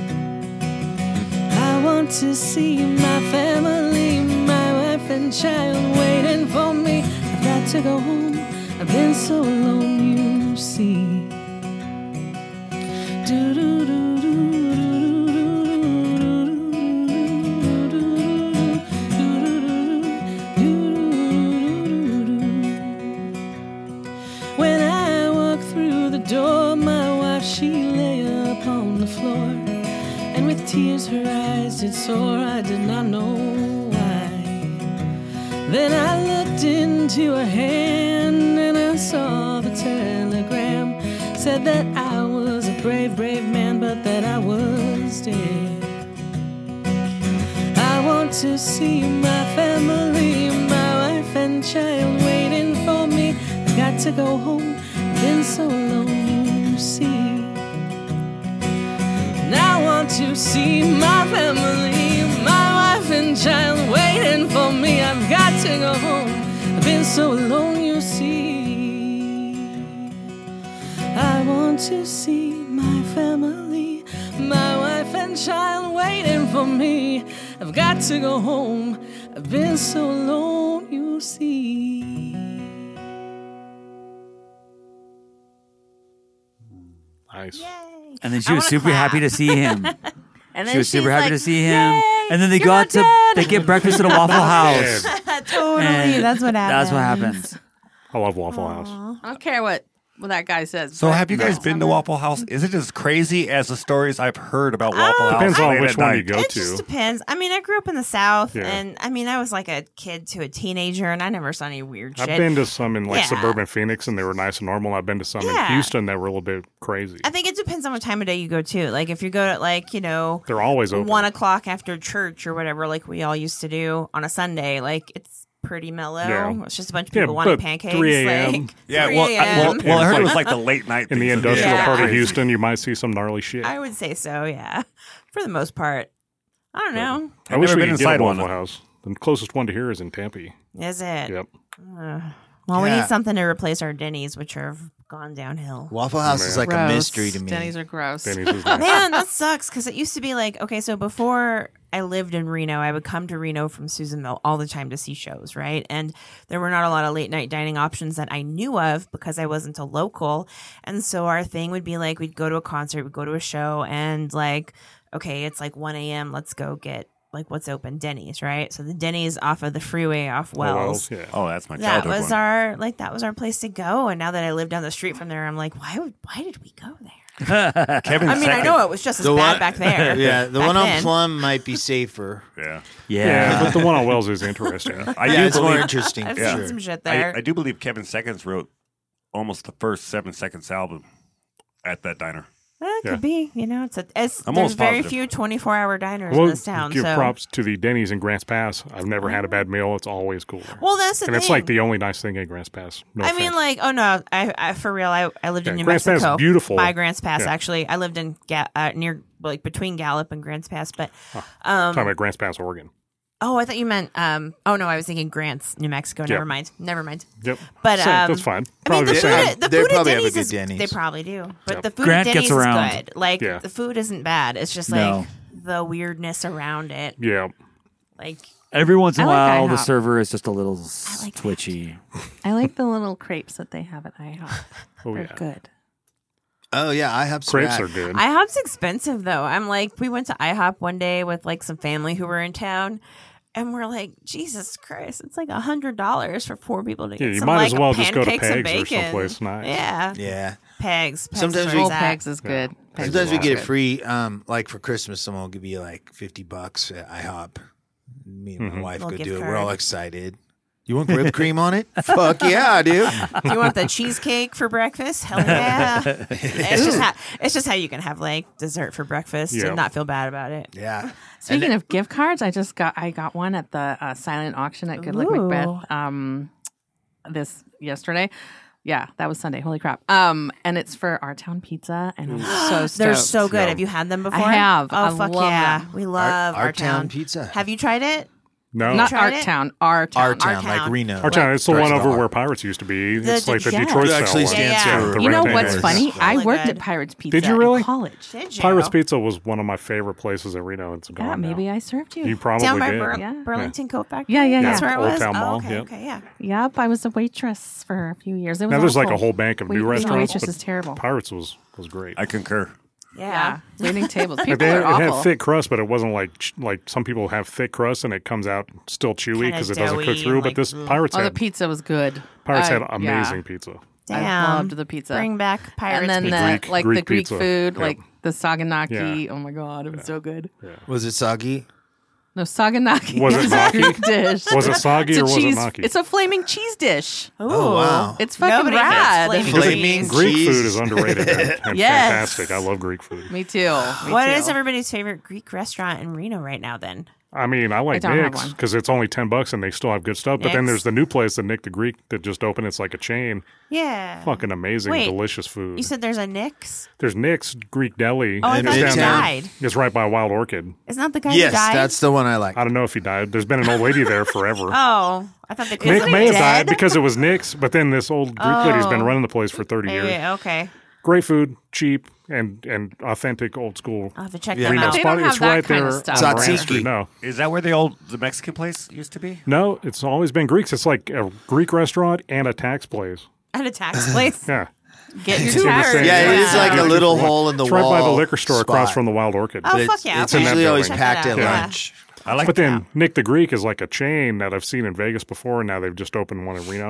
I want to see my family, my wife and child waiting for me. I've got to go home, I've been so alone, you see. When I walked through the door, my wife, she lay upon the floor, and with tears her eyes did soar, I did not know why. Then I looked into her hand, and I saw the telegram, said that I was a brave, brave man, but that I was dead. I want to see my family, my wife and child waiting for me. I've got to go home, I've been so alone, you see. And I want to see my family, my wife and child waiting for me. I've got to go home, I've been so alone, you see. I want to see my family, my wife and child waiting for me. I've got to go home, I've been so alone, you see. nice. And then she was super happy to see him. And then She was super she's happy like, to see him. "Yay, And then they you're got not to dead." they get breakfast at a Waffle House. Totally, And that's what happened. That's what happens. I love Waffle House. I don't care what Well, that guy says. So, but- have you guys been to Waffle House? Is it as crazy as the stories I've heard about Waffle House? Depends on late which at one night? you go It to. just depends. I mean, I grew up in the South, Yeah. and I mean, I was like a kid to a teenager, and I never saw any weird shit. I've been to some in like Yeah. suburban Phoenix, and they were nice and normal. I've been to some Yeah. in Houston that were a little bit crazy. I think it depends on what time of day you go to. Like, if you go at like you know They're always open. one o'clock after church or whatever, like we all used to do on a Sunday, like it's pretty mellow. Yeah. It's just a bunch of Yeah, people wanting but pancakes. three a.m. Like, Yeah, three well, I, well, a.m.. well, I heard it was like the late night in the things. industrial Yeah. part of Crazy. Houston, you might see some gnarly shit. I would say so. Yeah, for the most part. I don't know. I I've wish never we been could get a inside one. Waffle House. The closest one to here is in Tempe. Is it? Yep. Uh, well, we Yeah. need something to replace our Denny's, which are gone downhill. Waffle House is Man. like a Gross. mystery to me. Denny's are gross. Denny's is nice. Man, that sucks because it used to be like, okay, so before I lived in Reno, I would come to Reno from Susanville all the time to see shows, right? And there were not a lot of late night dining options that I knew of because I wasn't a local. And so our thing would be like, we'd go to a concert, we'd go to a show, and like, okay, it's like one a.m., let's go get like what's open, Denny's, right? So the Denny's off of the freeway off Oh, Wells. yeah. Oh, that's my That childhood was one. our like that was our place to go. And now that I live down the street from there, I'm like, why would why did we go there? Kevin I mean, I Second- know it was just as The bad one- back there. Yeah, the back one on then. Plum might be safer. Yeah. Yeah, Yeah. but the one on Wells is interesting. I yeah, do it's more believe, interesting. I've for seen sure. some shit I, there. I do believe Kevin Seconds wrote almost the first Seven Seconds album at that diner. Eh, it Yeah. could be, you know, it's a, it's I'm there's almost very positive. few twenty-four hour diners in Well, this town. give So, props to the Denny's in Grants Pass. I've never had a bad meal. It's always cool there. well, that's the and thing. it's like the only nice thing in Grants Pass. No I mean, offense. like, oh no, I, I for real, I, I lived in Yeah, New Grants Pass is Mexico, beautiful. by Grants Pass. Yeah. Actually, I lived in Ga- uh, near like between Gallup and Grants Pass. But talking um, about Grants Pass, Oregon. oh, I thought you meant um, oh no, I was thinking Grants, New Mexico. Yep. Never mind, never mind. Yep. But Same, um, that's fine. I mean, Probably the the food, same. at- the They food at probably have a Denny's good is Denny's. they probably do, but Yep. the food Grant at gets Denny's around. is good. Like Yeah. the food isn't bad. It's just like No. the weirdness around it. Yeah. Like Every once in a I like while, the IHOP. server is just a little I like that. twitchy. I like the little crepes that they have at IHOP. Oh, They're yeah. good. Oh yeah, I have Crepes swag. are good. IHOP's expensive though. I'm like, we went to IHOP one day with like some family who were in town, and we're like, Jesus Christ, it's like a hundred dollars for four people to Yeah, get you some might like as well just go to pancakes and Pegs or bacon. someplace nice. Yeah, Yeah. Pegs. Pegs Sometimes is we- where Old it's at. Pegs is good. Pegs Sometimes is we get good. it free. Um, like for Christmas, someone will give you like fifty bucks at IHOP. Me and my Mhm. wife Little go gift do it. card. We're all excited. You want whipped cream on it? Fuck yeah, dude. Do you want the cheesecake for breakfast? Hell yeah! it's just how it's just how you can have like dessert for breakfast Yeah. and not feel bad about it. Yeah. Speaking of gift cards, I just got I got one at the uh, silent auction at Good Luck Ooh. Macbeth um, this yesterday. Yeah, that was Sunday. Holy crap! Um, and it's for Our Town Pizza, and I'm so stoked. They're so good. Yeah. Have you had them before? I have. Oh I fuck love yeah! them. We love Our, our, Our Town Pizza. Have you tried it? No. Not tried Our it? Town, Our Town. Our town, town. like Reno. Our town, it's the Starts one with over R. where Pirates used to be. The- it's like the the- yeah. Detroit It style actually one. stands Yeah, for. The You know rectangles. what's funny? I Really worked good. at Pirates Pizza Did you really? in college. Did you? Pirates Pizza was one of my favorite places in Reno. It's gone Yeah, now. maybe I served you. You probably Down by did. Bur- Yeah. Burlington Coat Factory. Yeah, yeah, That's yeah. where it Old was. Town Oh, Mall, okay, yep. okay, yeah. Yep, I was a waitress for a few years. It was Now there's like a awful. whole bank of Wait- new being a restaurants. waitress but is terrible. Pirates was was great. I concur. Yeah. Yeah, waiting tables. Like, People they had, are it had awful. thick crust, but it wasn't like ch- like some people have thick crust and it comes out still chewy Kinda because it doesn't cook doughy through. and, But like, this ugh. Pirates Oh, the had pizza was good. Pirates I- had yeah. amazing pizza. Damn. I loved the pizza. Bring back Pirates and then Pizza. the Greek- like Greek the Greek pizza. food, Yep. like the saganaki. Yeah. Oh my god, it was so good. Was it soggy? No, saganaki Was it is a gnocchi? Greek dish. Was it soggy It's a or was it cheese, gnocchi? It's a flaming cheese dish. Oh, wow. It's fucking Nobody gets rad. flaming Flaming cheese. Greek cheese. food is underrated and, and Yes. fantastic. I love Greek food. Me too. Me What too. is everybody's favorite Greek restaurant in Reno right now? Then I mean, I like don't have Nick's one. because it's only ten bucks and they still have good stuff. But then Nick's? there's the new place, the Nick the Greek, that just opened. It's like a chain. yeah, Fucking amazing, Wait, delicious food. you said there's a Nick's. There's Nick's Greek Deli. Oh, I In thought he down there. Midtown. died. It's right by Wild Orchid. Isn't that the guy Yes, who died? that's the one I like. I don't know if he died. There's been an old lady there forever. Oh, I thought the Nick Isn't may he have died dead? because it was Nick's, but then this old Greek lady's been Oh. running the place for thirty Maybe, years. okay. Great food, cheap, and and authentic old school. I'll have to check Yeah. them Reno out. They spot. don't have It's that right kind there of stuff. on Moran Tzatziki. Street. No, Is that where the old the Mexican place used to be? no, it's always been Greeks. It's like a Greek restaurant and a tax place. At a tax place. Yeah, Get your It's in the tax. same- Yeah, it is Yeah. like a little hole in the it's wall. right by the liquor store across spot. from the Wild Orchid. Oh, But fuck it's, yeah. it's okay. in that usually always building. Check it packed at out, yeah. lunch. I like But then that. Nick the Greek is like a chain that I've seen in Vegas before, and now they've just opened one in Reno.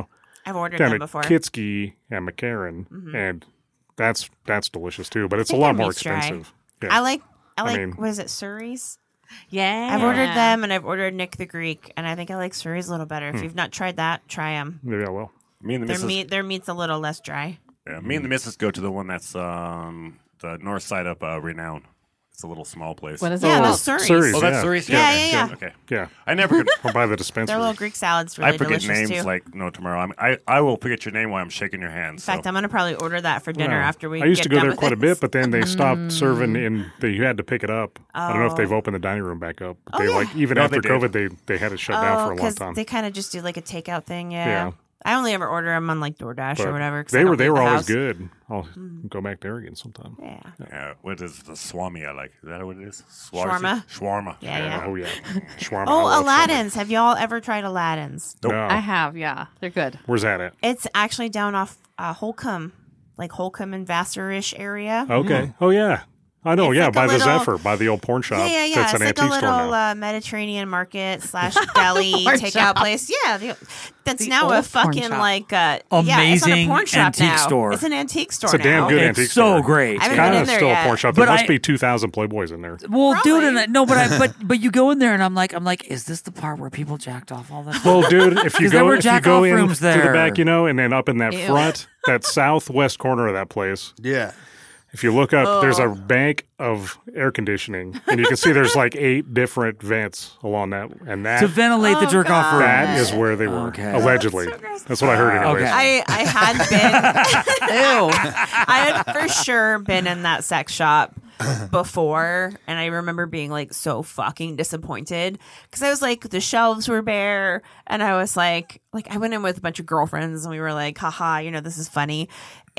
I've ordered down them at before. Kitski and McCarran, Mhm. and that's that's delicious too. But it's a think lot their more meat's dry. expensive. Yeah. I like I I like mean- what is it, Surrey's? Yeah. I've ordered them, and I've ordered Nick the Greek, and I think I like Surrey's a little better. If Hmm. you've not tried that, try them. Maybe I will. Me and the Their missus, meat, their meat's a little less dry. yeah, me and the missus go to the one that's um, the north side of uh, Renown. It's a little small place. What is Yeah, it? those called? Surrey's. Surrey's, Oh, that's yeah. Surrey's? Yeah, okay, yeah, good, Okay. Yeah. I never could. Or by the dispensary. Their little Greek salad's really I forget delicious names too. like no tomorrow. I, mean, I I will forget your name while I'm shaking your hand. In fact, so. I'm gonna probably order that for dinner Yeah. after we. I used get to go done there with quite a this. bit, but then they stopped serving Mm. in. They, you had to pick it up. I don't know if they've Oh. opened the dining room back up. Oh, they yeah. like even No, after they did. COVID, they they had it shut down Oh, for a long because time. they kind of just do like a takeout thing. Yeah. Yeah. I only ever order them on like DoorDash But or whatever. 'cause I They don't were they leave were the always house. good. I'll go back there again sometime. Yeah. Yeah, what is the Swami I like? Is that what it is? Shawarma? Shawarma. Yeah, yeah. Oh yeah. Shawarma. I Oh, love shawarma. Aladdin's. Have y'all ever tried Aladdin's? Nope. No. I have, yeah. They're good. Where's that at? It's actually down off uh, Holcomb, like Holcomb and Vassar-ish area. Okay. Oh yeah. I know. It's yeah, like a by the little- Zephyr, by the old porn shop. Yeah, yeah, yeah. That's It's an like a antique store little now. uh, Mediterranean market slash deli Porn takeout shop. place. Yeah, the, that's The now old a porn fucking shop. like uh, yeah, it's not a Amazing porn shop antique now. store. It's an antique store It's a damn now. good It's antique so store. great. I haven't Kind been of in there still yet. a porn shop. But There must I- be two thousand Playboys in there. Well, Probably. dude, and, no, but I, but but you go in there and I'm like, I'm like, is this the part where people jacked off all the time? Well, dude, if you 'Cause there go were if you jack-off go in rooms to the there. back, you know, and then up in that Ew. front, that southwest corner of that place, Yeah. if you look up, there's a Oh. bank of air conditioning, and you can see there's like eight different vents along that, and that to ventilate the Oh, jerk off room. that is where they were Okay. allegedly. so gross. That's what I heard. Anyways. Okay. I, I had been Ew. I had for sure been in that sex shop before, and I remember being like so fucking disappointed because I was like the shelves were bare, and I was like like I went in with a bunch of girlfriends, and we were like, haha, you know, this is funny,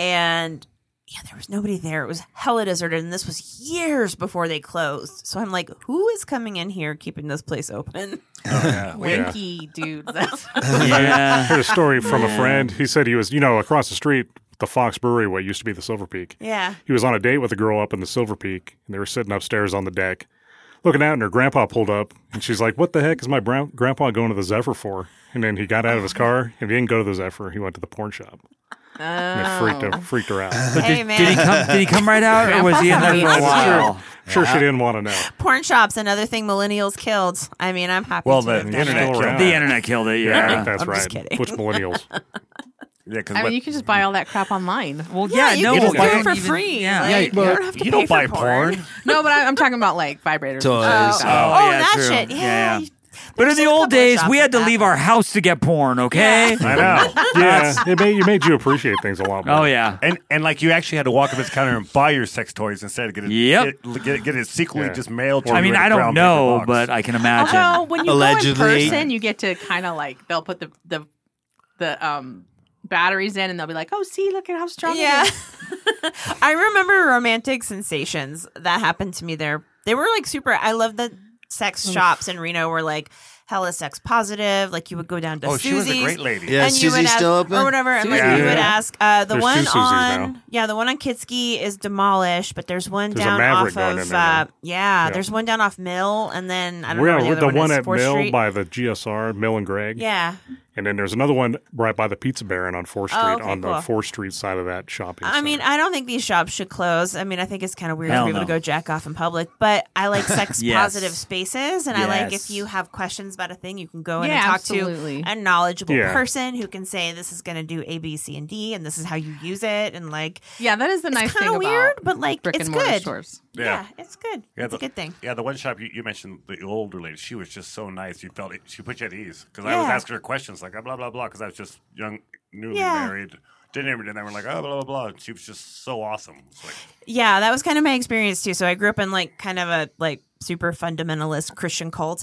and yeah, there was nobody there. It was hella deserted, and this was years before they closed. So I'm like, who is coming in here keeping this place open? Oh, yeah. Winky dudes. That's Yeah. I heard a story from a friend. He said he was, you know, across the street, the Fox Brewery, what used to be the Silver Peak. Yeah. He was on a date with a girl up in the Silver Peak, and they were sitting upstairs on the deck, looking out, and her grandpa pulled up, and she's like, "What the heck is my brown- grandpa going to the Zephyr for?" And then he got out of his car, and he didn't go to the Zephyr. He went to the porn shop. And it freaked her, freaked her out. But Hey, did, man. did he come? Did he come right out, or was he in there for a Grandpa's while? Sure, she didn't want to know. Porn shops, another thing millennials killed. I mean, I'm happy Well, to the have done internet it. killed around. The internet killed it. Yeah, I Yeah. think that's I'm just right. kidding. Which millennials? Yeah, because I mean, you can just buy all that crap online. Well, Yeah, yeah, you no, can just we do it don't for even- free. Yeah. Like, Yeah, you don't have to you pay don't buy for porn. No, but I, I'm talking about like vibrators. Toys. And stuff. Oh, Oh, yeah, that true. shit. Yeah. Yeah. you- But in there's the a old couple of days, shops we like had to that. leave our house to get porn. Okay. I know. Yeah, it made you made you appreciate things a lot more. Oh yeah. And and like you actually had to walk up to this counter and buy your sex toys instead of get it Yep. get, get, it- get it secretly Yeah. just mailed to I you mean, in a I don't brown paper know, box. but I can imagine. Although when you Allegedly. go in person, you get to kind of like they'll put the the the um batteries in, and they'll be like, "Oh, see, look at how strong Yeah. it is." I remember romantic sensations that happened to me there. They were like super. I love the sex shops in Reno were like hella sex positive. Like you would go down to oh, she was a Susie's. great lady. Yeah, and you would Susie's ask, still open? or whatever, and like Susie. you would Yeah. ask. Uh, the There's one two Susies on now. yeah, the one on Kitski is demolished, but there's one There's a down Maverick off going of in there uh, now. yeah, Yeah. there's one down off Mill, and then I don't We're know where the with other the one is, at fourth Mill Street. by the G S R, Mill and Greg. Yeah, And then there's another one right by the Pizza Baron on fourth Street, Oh, okay, on the cool. fourth Street side of that shopping I mean, center. I don't think these shops should close. I mean, I think it's kind of weird Hell for people no. to go jack off in public, but I like sex Yes. positive spaces, and I like Yes. if you have questions about a thing, you can go in Yeah, and talk absolutely. to a knowledgeable Yeah. person who can say this is going to do A, B, C, and D, and this is how you use it, and like Yeah, that is the nice it's thing kind of about weird, but like brick it's and mortar good. stores. Yeah. Yeah. it's good. Yeah, it's the, a good thing. Yeah, the one shop you, you mentioned, the older lady, she was just so nice. You felt it, she put you at ease because I was Yeah. asking her questions like blah blah blah because I was just young, newly Yeah. married, didn't even. And they were like, oh blah blah blah. And she was just so awesome. It's like, Yeah, that was kind of my experience too. So I grew up in like kind of a like super fundamentalist Christian cult.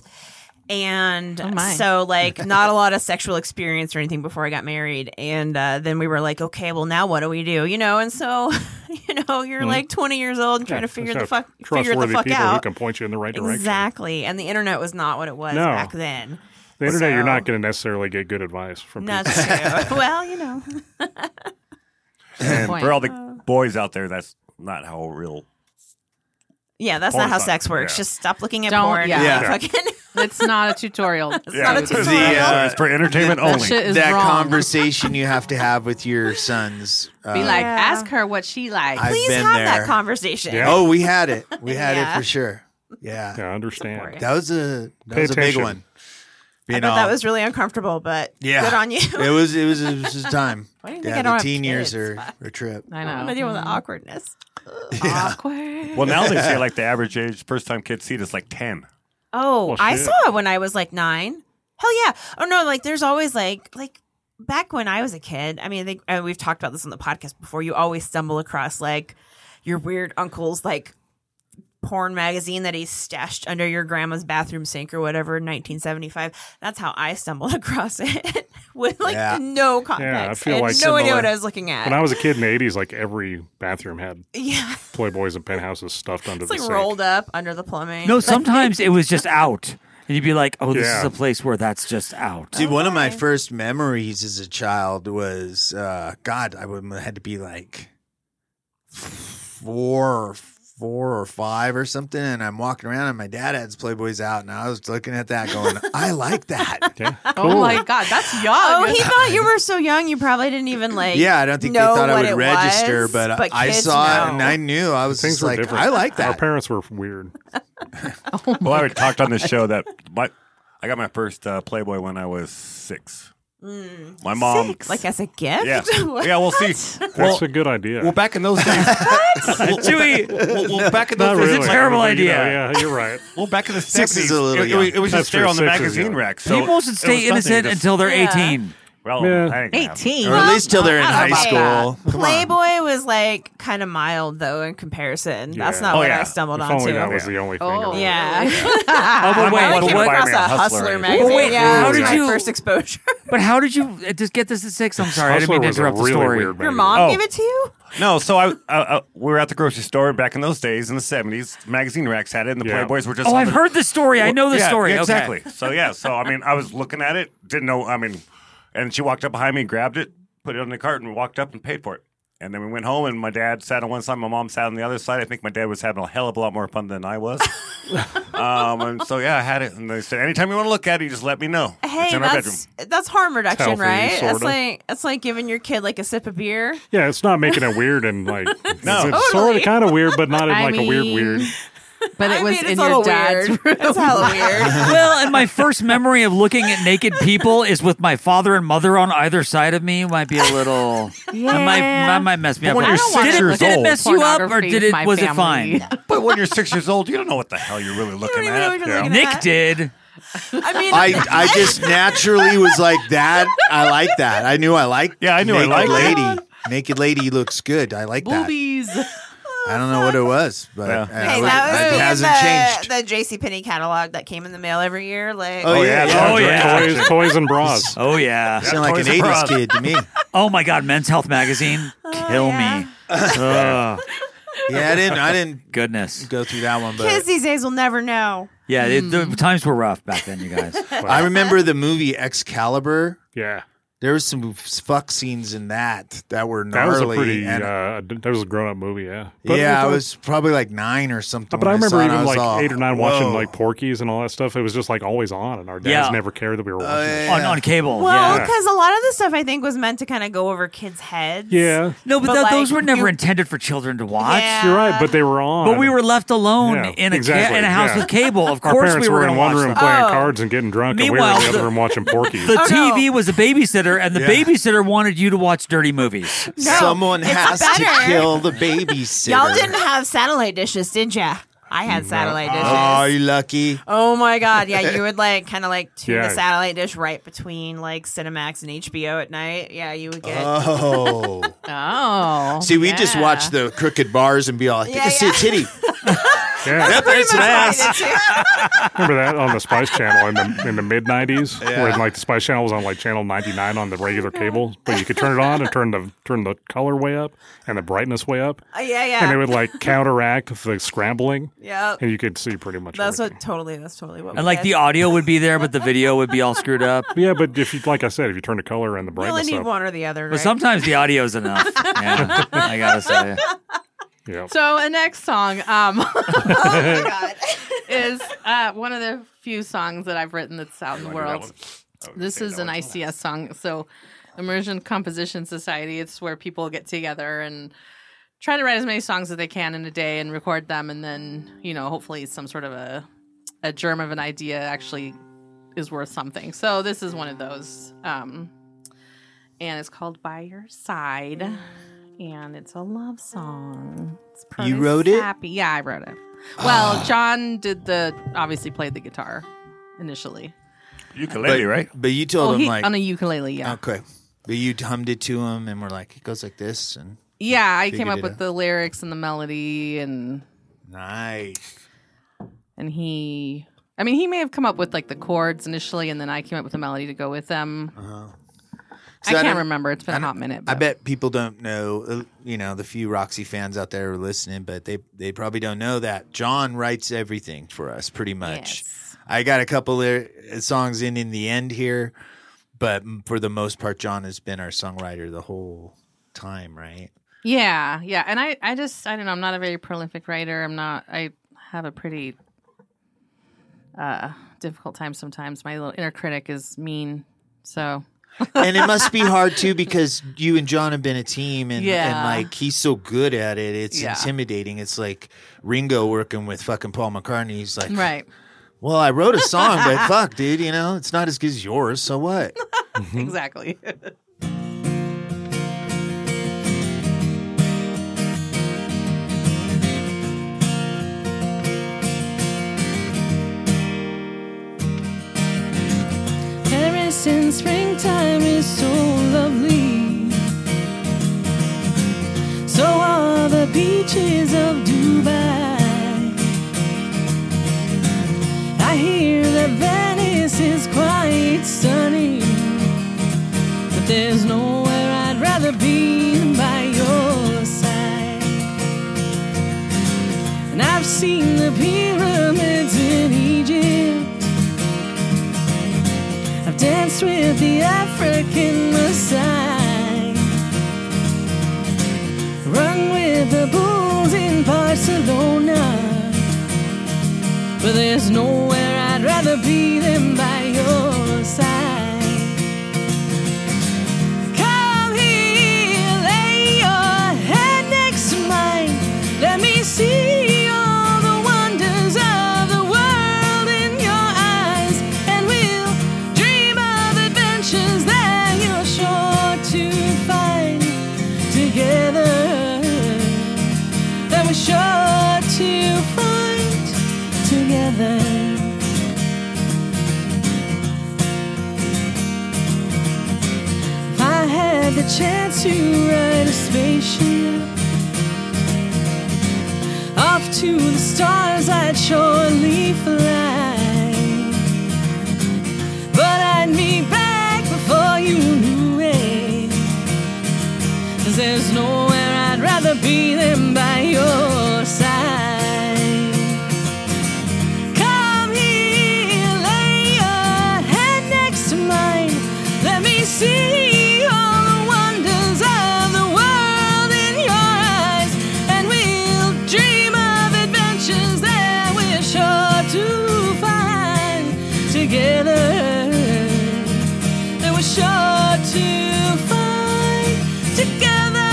And Oh, my. so like not a lot of sexual experience or anything before I got married. And uh, then we were like, okay, well now what do we do? You know, and so you know, you're like twenty years old and trying to figure the Just fuck have figure the trustworthy fuck people who out. can point you in the right direction. Exactly. And the internet was not what it was No. back then. The internet, you're So- not going to necessarily get good advice from people. That's true. Well, you know. and point. for all the boys out there, that's not how real. Yeah, that's Porn's not how not- sex works. yeah. Just stop looking at Don't- porn. yeah. Yeah. Fucking It's not a tutorial. It's Yeah, not a it's, tutorial. The, uh, it's for entertainment That only. shit is that wrong. conversation you have to have with your sons. Be uh, like, Yeah. ask her what she likes. I've Please been have there. that conversation. Yeah. Oh, we had it. We had Yeah. it for sure. Yeah. Yeah, I understand. That was a that Pay was a big attention. one. I You bet know, that was really uncomfortable, but yeah. good on you. It was it was it was just time. Why do you think yeah, I don't the have teen years kids? are a trip. I I'm gonna know. deal with the awkwardness. Awkward. Well, now they say like the average age first time kids see it is like ten. Oh, Well, I shit. saw it when I was like nine. Hell yeah. Oh no, like there's always like like back when I was a kid. I mean, I think uh, we've talked about this on the podcast before. You always stumble across like your weird uncle's like porn magazine that he stashed under your grandma's bathroom sink or whatever in nineteen seventy-five. That's how I stumbled across it with like Yeah. no context. Yeah, I feel had like no similar. idea what I was looking at. When I was a kid in the eighties, like every bathroom had yeah, Playboys and penthouses stuffed under it's the like sink. rolled up under the plumbing. No, sometimes it was just out. And you'd be like, oh, this Yeah. is a place where that's just out. See, one of my first memories as a child was, uh, God, I would had to be like four, or four or five or something, and I'm walking around, and my dad had his Playboys out, and I was looking at that, going, I like that. Yeah, Oh cool. my god, that's young. Oh, he thought you were so young. You probably didn't even like. Yeah, I don't think they know thought I what would it register, was, but, but I kids saw know. it, and I knew. I was Things just were like, different. I like Our that. parents were weird. Well, I already talked on this show that my I got my first uh, Playboy when I was six. My mom, Six, like as a gift. yeah, yeah. We'll see. That's Well, a good idea. well, back in those days, Chewy. well, well, back in Not those days, really. it was terrible but, you know, idea. yeah, you're right. Well, back in the Six seventies, is a little it, it, young. was- it was That's just there true. on the Six is magazine young. rack. So People should it stay was innocent nothing. until they're Yeah. eighteen. Well, Yeah. I ain't gonna have eighteen. Or at least till they're in I high don't school. think Come on. Playboy was like kind of mild though in comparison. That's Yeah. not Oh, what yeah. I stumbled If only onto. that was the only thing. Oh. around. Yeah. Oh, but I wait, came but across wait, a Hustler. Hustler magazine. But wait, yeah, how it was did my you- first exposure. But how did you uh, just get this at six? I'm sorry, I didn't Hustler mean to was a interrupt the really story. weird Your magazine. mom Oh. gave it to you? No, so I, I, I we were at the grocery store back in those days in the seventies. Magazine racks had it, and the Yeah. Playboys were just. Oh, on I've the- heard this story. I know the Yeah, story. yeah, Okay. exactly. So yeah, so I mean, I was looking at it, didn't know. I mean, and she walked up behind me, grabbed it, put it on the cart, and walked up and paid for it. And then we went home, and my dad sat on one side, my mom sat on the other side. I think my dad was having a hell of a lot more fun than I was. um, and so yeah, I had it, and they said, anytime you want to look at it, you just let me know. it's Hey, in our bedroom. that's that's harm reduction, Healthy, right? That's sorta. like that's like giving your kid like a sip of beer. Yeah, it's not making it weird and like No. it's, it's sort Totally. of kind of weird, but not in I like a weird mean- weird. But it I was mean, it's in a your little dad's weird. room. It's hella weird. Well, and my first memory of looking at naked people is with my father and mother on either side of me. Might be a little. Yeah. That might, that might mess me But up. when Did you're it- six did it, years did it old- mess you up, or Pornography did is it my was family. it fine? But when you're six years old, you don't know what the hell you're really You looking don't even know at. what you're Yeah. looking Nick at. did. I mean, I, I just naturally was like that. I like that. I knew I liked. Yeah, I knew I naked liked it. lady. Naked lady looks good. I like that. Boobies. I don't know what it was, but Yeah. uh, Hey, it, that was it in hasn't the, changed. the JCPenney catalog that came in the mail every year. Like, Oh, yeah, yeah. Oh, yeah. Toys, toys and bras. Oh yeah. Sound like Toys an R eighties Us. kid to me. Oh my God, Men's Health magazine, kill yeah. me. Ugh, Yeah, I didn't. I didn't goodness. go through that one, kids but these days will never know. Yeah, it, the times were rough back then, you guys. I remember the movie Excalibur. Yeah, There was some fuck scenes in that that were that was a gnarly. pretty. and- Uh, that was a grown up movie. Yeah, But yeah, I with- was probably like nine or something. But I when remember saw it, even was like all, eight or nine watching whoa. like Porky's and all that stuff. It was just like always on, and our dads Yeah. never cared that we were watching. Oh, it. yeah. on, on cable. Well, yeah. because a lot of the stuff I think was meant to kind of go over kids' heads. Yeah, No, but, But, that, like, those were never you- intended for children to watch. Yeah. you're right. But they were on. But we were left alone Yeah, in a ca- exactly, in a house yeah. with cable. Of Our course, parents we were, were in gonna one watch room them. playing Oh. cards and getting drunk, and we were Meanwhile, in the other the- room watching Porky's. The Oh, T V no. was a babysitter, and the Yeah. babysitter wanted you to watch dirty movies. No, Someone it's has to better. kill the babysitter. Y'all didn't have satellite dishes, did ya? I had satellite dishes. Oh, you lucky. Oh my god, yeah, you would like kind of like tune Yeah. the satellite dish right between like Cinemax and H B O at night. Yeah, you would get. Oh. Oh. See, we just yeah. watch the crooked bars and be all, I think Yeah, I see a yeah. titty. Yeah, Yep, there's an ass. remember that on the Spice Channel in the in the mid nineties, Yeah. when like the Spice Channel was on like channel ninety nine on the regular cable, but you could turn it on and turn the turn the color way up and the brightness way up, Uh, yeah, yeah. and it would like counteract the scrambling, Yep. and you could see pretty much. That's everything. what totally. That's totally what. And we like did. the audio would be there, but the video would be all screwed up. Yeah, but if you like I said, if you turn the color and the we only brightness need up, one or the other. But Right? sometimes the audio's enough. Yeah, I gotta say. yeah. So the next song um, oh my god. is uh, one of the few songs that I've written that's out in the I wanna do that world. one. I would This say is that an one's I C S song. So, Immersion Composition Society. It's where people get together and try to write as many songs as they can in a day and record them, and then you know, hopefully, some sort of a a germ of an idea actually is worth something. So this is one of those, um, and it's called "By Your Side," and it's a love song. It's pretty You wrote it? sappy. Yeah, I wrote it. Well, John did the obviously played the guitar initially. Ukulele, but, right? But you told Oh, him he, like on a ukulele, yeah. okay, but you hummed it to him, and we're like, it goes like this, and Yeah, I came Figured up it with out. the lyrics and the melody, and nice. and he, I mean, he may have come up with like the chords initially, and then I came up with the melody to go with them. Uh-huh. I So I can't don't- remember. It's been I a don't- hot minute. I but- bet people don't know, uh, you know, the few Roxy fans out there are listening, but they they probably don't know that John writes everything for us, pretty much. Yes. I got a couple of songs in in the end here, but for the most part, John has been our songwriter the whole time, right? Yeah, yeah, and I, I just, I don't know. I'm not a very prolific writer. I'm not. I have a pretty uh, difficult time sometimes. My little inner critic is mean, so. And it must be hard too because you and John have been a team, and, Yeah. and like he's so good at it, it's Yeah. intimidating. It's like Ringo working with fucking Paul McCartney. He's like, Right. well, I wrote a song, but fuck, dude, you know, it's not as good as yours, so what? Exactly. Paris in springtime is so lovely. So are the beaches of Dubai. I hear that Venice is quite stunning, but there's nowhere I'd rather be than by your side. And I've seen the pyramids in Egypt. I've danced with the African Maasai, run with the bulls in Barcelona. But there's nowhere I'd rather be than by your side. Come here, lay your head next to mine. Let me see all the wonders of the world in your eyes. And we'll dream of adventures that you're sure to find together. That we're sure to find together. If I had the chance to ride a spaceship off to the stars, I'd surely fly. But I'd be back before you knew it, 'cause there's nowhere I'd rather be than by your side. See all the wonders of the world in your eyes, and we'll dream of adventures that we're sure to find together. That we're sure to find together.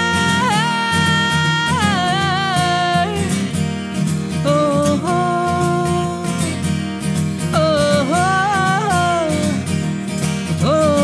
Oh, oh, oh, oh. Oh.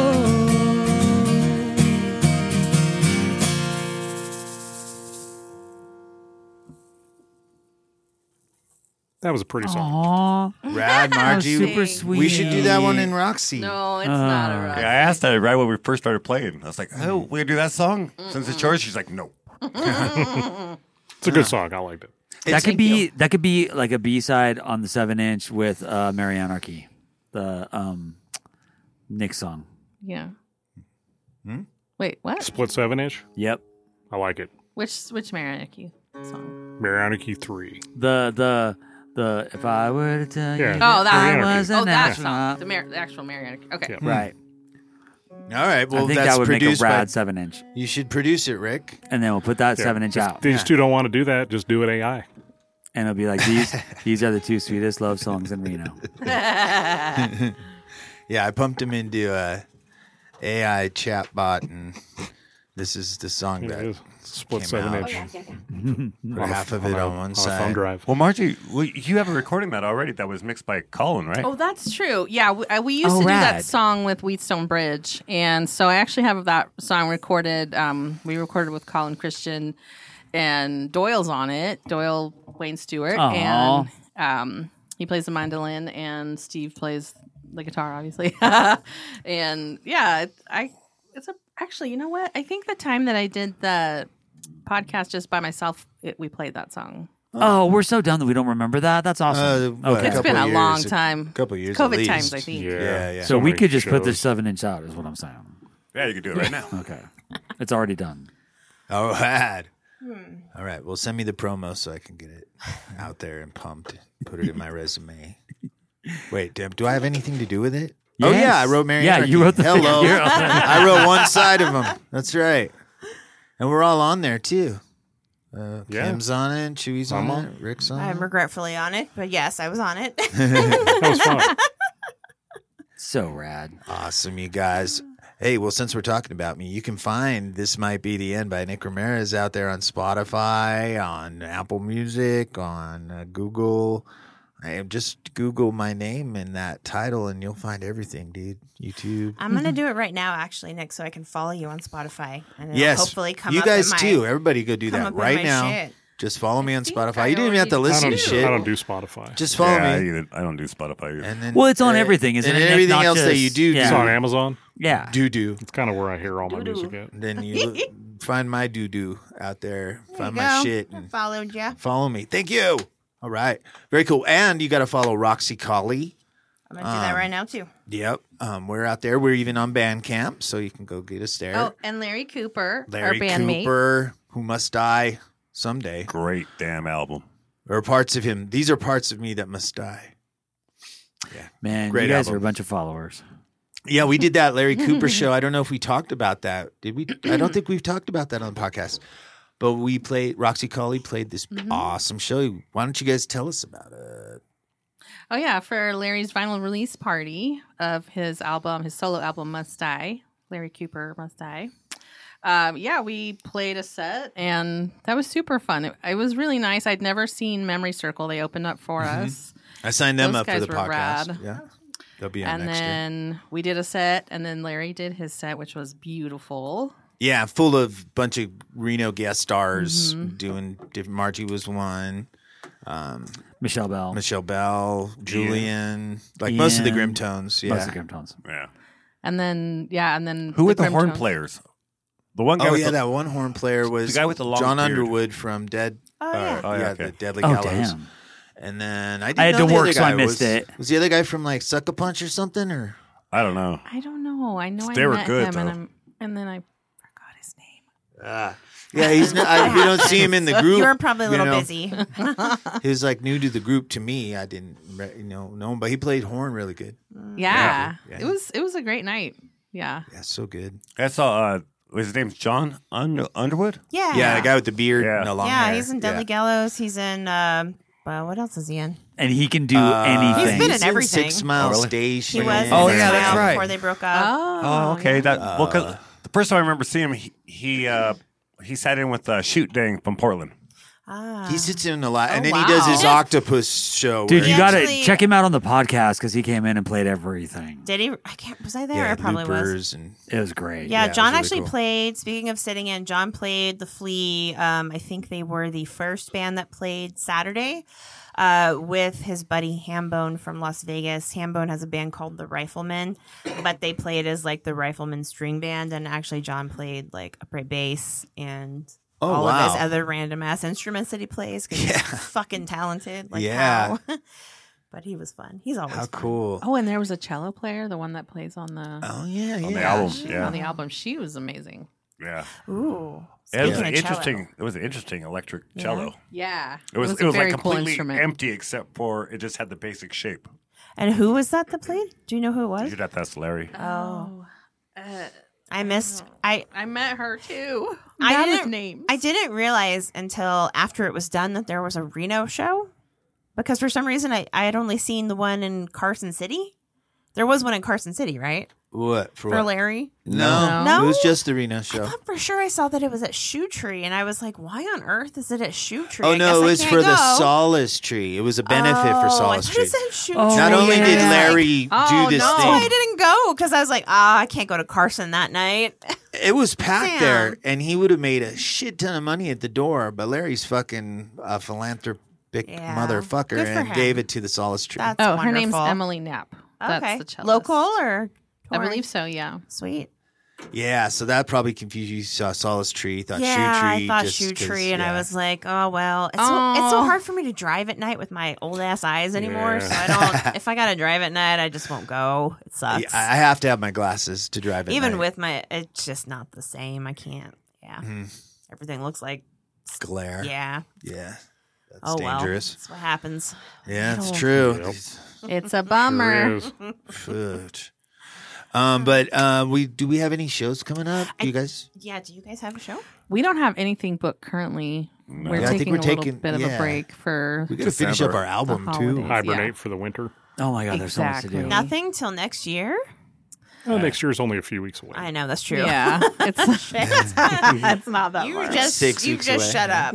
That was a pretty song. Aww. Rad, Margie. super sweet. We should do that one in Roxy. No, it's not a Uh, rock. Yeah, I asked her right when we first started playing. I was like, "Oh, we gonna do that song since it's yours?" She's like, "No." It's a good song. I liked it. That could be that could be like a B side on the seven inch with uh, Merry Anarchy, the um, Nick song. Yeah. Hmm? Wait, what? Split seven inch. Yep. I like it. Which which Marianiki song? Marianarchy three. The the the if I were to tell Yeah. you Oh, that I Marianarchy. was Oh, an that song. astronaut. The, Mar- the actual Marianiki. Okay. Yeah. Right. All right. Well, I think that's that would make a produced rad by, seven inch, You should produce it, Rick. and then we'll put that Yeah. seven inch If out. these Yeah. two don't want to do that, just do it A I. And it'll be like, these these are the two sweetest love songs in Reno. Yeah, I pumped him into a A I chatbot, and this is the song Yeah, that it is. Split came seven out. inch. Put half of it on one a side. thumb drive. Well, Margie, well, you have a recording that already that was mixed by Colin, right? Oh, that's true. Yeah, we, uh, we used Oh, to do rad. that song with Wheatstone Bridge, and so I actually have that song recorded. Um, we recorded with Colin Christian, and Doyle's on it. Doyle Wayne Stewart, Aw. and um, he plays the mandolin, and Steve plays the guitar, obviously. And yeah, it, I it's a actually, you know what? I think the time that I did the podcast just by myself, it, we played that song. Oh, we're so dumb that we don't remember that. That's awesome. Uh, what, okay. It's couple been a years, long a time. couple years at COVID least. times, I think. Yeah, Yeah, yeah. So we many could just put shows. this seven inch out, is what I'm saying. Yeah, you can do it right now. Okay. It's already done. All right. Hmm. All right. Well, send me the promo so I can get it out there and pumped. Put it in my resume. Wait, do do I have anything to do with it? Oh, Yes. yeah. I wrote Mary Yeah, Anarchy. you wrote the Hello. you're- I wrote one side of them. That's right. And we're all on there, too. Uh, Yeah. Kim's on it. Chewy's on I'm on it. Rick's on I'm it. regretfully on it, but yes, I was on it. That was fun. So rad. Awesome, you guys. Hey, well, since we're talking about me, you can find This Might Be the End by Nick Ramirez out there on Spotify, on Apple Music, on uh, Google. I just Google my name and that title, and you'll find everything, dude. YouTube. I'm gonna do it right now, actually, Nick, so I can follow you on Spotify, and it'll Yes, hopefully come you up guys in my, too. Everybody go do come that up in right my now. shit. Just follow me on think Spotify. I You don't even have to already I listen don't, to do, shit. I don't do Spotify. Just follow yeah, me. either, I don't do Spotify either. And then, Well, it's on uh, everything, isn't and it, Nick? everything Not else that just- you do, yeah. It's on Amazon. Yeah. do do. It's kind of where I hear all my Doo-doo. music at. Then you look- find my doo doo out there. There Find you my go. shit. I And followed you. follow me. Thank you. All right. Very cool. And you got to follow Roxy Collie. I'm gonna do that right now too. Yep. Um, we're out there. We're even on Bandcamp, so you can go get us there. Oh, and Larry Cooper, Larry our bandmate. Cooper, Who Must Die Someday. Great damn album. Or parts of him. These are parts of me that must die. Man, Great you guys album. are a bunch of followers. Yeah, we did that Larry Cooper show. I don't know if we talked about that. Did we? I don't think we've talked about that on the podcast. But we played, Roxy Collie played this Mm-hmm. awesome show. Why don't you guys tell us about it? Oh yeah, for Larry's vinyl release party of his album, his solo album Must Die, Larry Cooper Must Die. Um, yeah, we played a set, and that was super fun. It, it was really nice. I'd never seen Memory Circle. They opened up for Mm-hmm. us, I signed them Those up for guys the were podcast. rad. Yeah, they'll be on and next year. then we did a set, and then Larry did his set, which was beautiful. Yeah, full of bunch of Reno guest stars Mm-hmm. doing different. Margie was one. Um, Michelle Bell. Michelle Bell, Julian, like most of the Ian. Grimtones. Yeah. Most of the Grimtones. Yeah. And then yeah, and then Who were the horn Grimtones. players? The one guy Oh with yeah, the, that one horn player was the guy with the long John beard. Underwood from Dead. Oh uh, yeah. Oh, yeah, okay. the Deadly Oh, Gallows. damn. And then I, didn't I had know to the work, other so I guy missed was, it. Was the other guy from like Suck a Punch or something? Or I don't know. I don't know. I know They I were met good, him, and though. I'm and then I forgot his name. ah, yeah, he's not, I, we don't see him in the group. You were probably a you little know. busy. He was like new to the group to me. I didn't, re- you know, know him, but he played horn really good. Yeah, Yeah. it was it was a great night. Yeah. Yeah, so good. I saw. Uh, was his name John Un- Underwood? Yeah. Yeah, the guy with the beard Yeah. and the long Yeah, hair. he's in Deadly Yeah. Gallows. He's in. Um, well, what else is he in? And he can do Uh, anything. He's been he's in everything. Six Mile Oh, really? Station. He was. Oh, in yeah, Six that's Mile right. Before they broke up. Oh. Oh, okay. That Uh, well, 'cause the first time I remember seeing him, he he, uh, he sat in with uh, Shoot Dang from Portland. Ah. He sits in a lot, and Oh, then he does wow. his octopus show. Dude, where you He got to actually- check him out on the podcast because he came in and played everything. Did he? I can't. Was I there? yeah, I probably was. loopers and It was great. Yeah, Yeah, it John was really actually cool. played. Speaking of sitting in, John played the Flea. Um, I think they were the first band that played Saturday uh, with his buddy Hambone from Las Vegas. Hambone has a band called the Riflemen, but they played as like the Rifleman string band, and actually John played like upright bass and Oh, all of his wow. other random ass instruments that he plays because Yeah. he's fucking talented. Like Yeah. how. But he was fun. He's always how fun. cool. Oh, and there was a cello player, the one that plays on the Oh yeah, yeah. On the album. she- Yeah. on the album. She was amazing. Yeah. Ooh. It was Speaking an of cello. interesting. It was an interesting electric cello. Yeah, It was. It a was, very like cool completely instrument. empty except for it just had the basic shape. And who was that that played? Do you know who it was? You'd have to ask Larry. Oh. Uh, I missed. I I met her too. I Bad with didn't. names. I didn't realize until after it was done that there was a Reno show, because for some reason I, I had only seen the one in Carson City. There was one in Carson City, right? What for? For what? Larry. No, No? it was just the Reno show. I thought for sure I saw that it was at Shoe Tree, and I was like, "Why on earth is it at Shoe Tree?" Oh I no, guess it I was can't for the go. Solace Tree. It was a benefit Oh, for I Solace thought Tree. it said Shoe Oh, Tree. Not only yeah. did Larry Oh, do this no. That's why I thing, didn't go, because I was like, "Ah, I can't go to Carson that night." it was packed Damn. there, and he would have made a shit ton of money at the door. But Larry's fucking a philanthropic Yeah. motherfucker Good for and him. gave it to the Solace Tree. That's Oh, her name's wonderful. Emily Knapp. That's Okay, the cellist. local or I touring? believe so. Yeah. Sweet. Yeah, so that probably confused you. You saw Solace Tree, thought Yeah, Shoe Tree. I thought just Shoe 'cause- Tree, and I yeah. was like, "Oh well, it's so, it's so Oh. hard for me to drive at night with my old ass eyes anymore. Yeah. So I don't. If I gotta drive at night, I just won't go. It sucks. Yeah, I I have to have my glasses to drive at Even night. with my, it's just not the same. I can't. Yeah, Mhm. everything looks like glare. yeah. Yeah. That's Oh well, dangerous. that's what happens. Yeah, it's Oh. true. Yep. It's a Sure bummer. is. Fudge. Um, but uh, we do we have any shows coming up? Do you guys? Yeah. Do you guys have a show? We don't have anything booked currently. We're Yeah, I think taking we're a little taking- bit of yeah. a break for We got to finish up our album The too. holidays. Hibernate Yeah. for the winter. Oh my God, there's so much to do. Exactly. Nothing till next year. Oh, next year's only a few weeks away. I know that's true. Yeah, it's it's not that You far. just Six you weeks just away. shut up.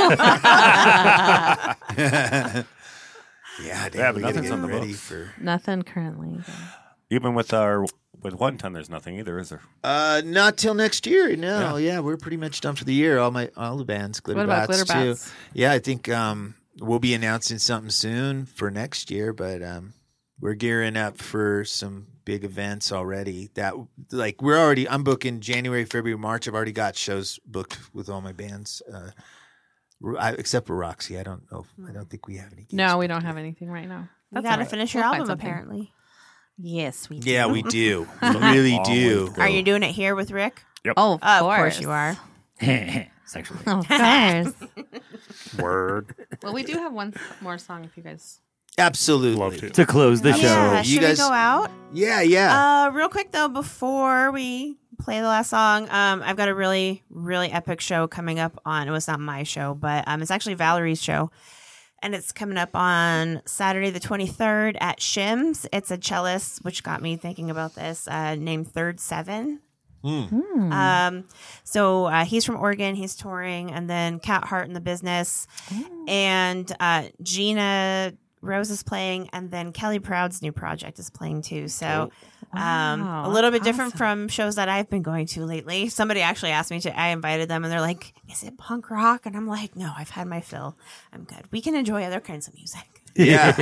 Yeah, damn, Yeah, but we gotta nothing's get on the ready books. for. Nothing currently. Even with our with one ton, there's nothing either, is there? Uh, not till next year. No, yeah. we're pretty much done for the year. All my all the bands, Glitter What about Bats Glitter too. Bats? Yeah, I think um we'll be announcing something soon for next year, but um we're gearing up for some big events already. That like we're already. I'm booking January, February, March. I've already got shows booked with all my bands, uh, I, except for Roxy. I don't know. If, I don't think we have any. gigs No, we booked don't yet. have anything right now. You That's got to all right. finish your We'll find album, something. apparently. Yes, we do. Yeah, we do. We really Long do. way to Are you doing it here with Rick? Oh, of, Oh, of course. course you are. Sexually. Of course. Word. Well, we do have one more song if you guys. Absolutely. Love to. To close the show. Yeah, You should guys- we go out? Yeah, yeah. Uh, real quick though, before we play the last song, um, I've got a really, really epic show coming up on. It was not my show, but um, it's actually Valerie's show, and it's coming up on Saturday the twenty-third at Shims. It's a cellist, which got me thinking about this. Uh, named Third Seven. Um, so uh, he's from Oregon. He's touring, and then Cat Hart in the Business, and uh, Gina Rose is playing, and then Kelly Proud's new project is playing too. So um, Wow, a little bit that's different from shows that I've been going to lately. Somebody actually asked me to. I invited them, and they're like, "Is it punk rock?" And I'm like, "No, I've had my fill. I'm good. We can enjoy other kinds of music." Yeah.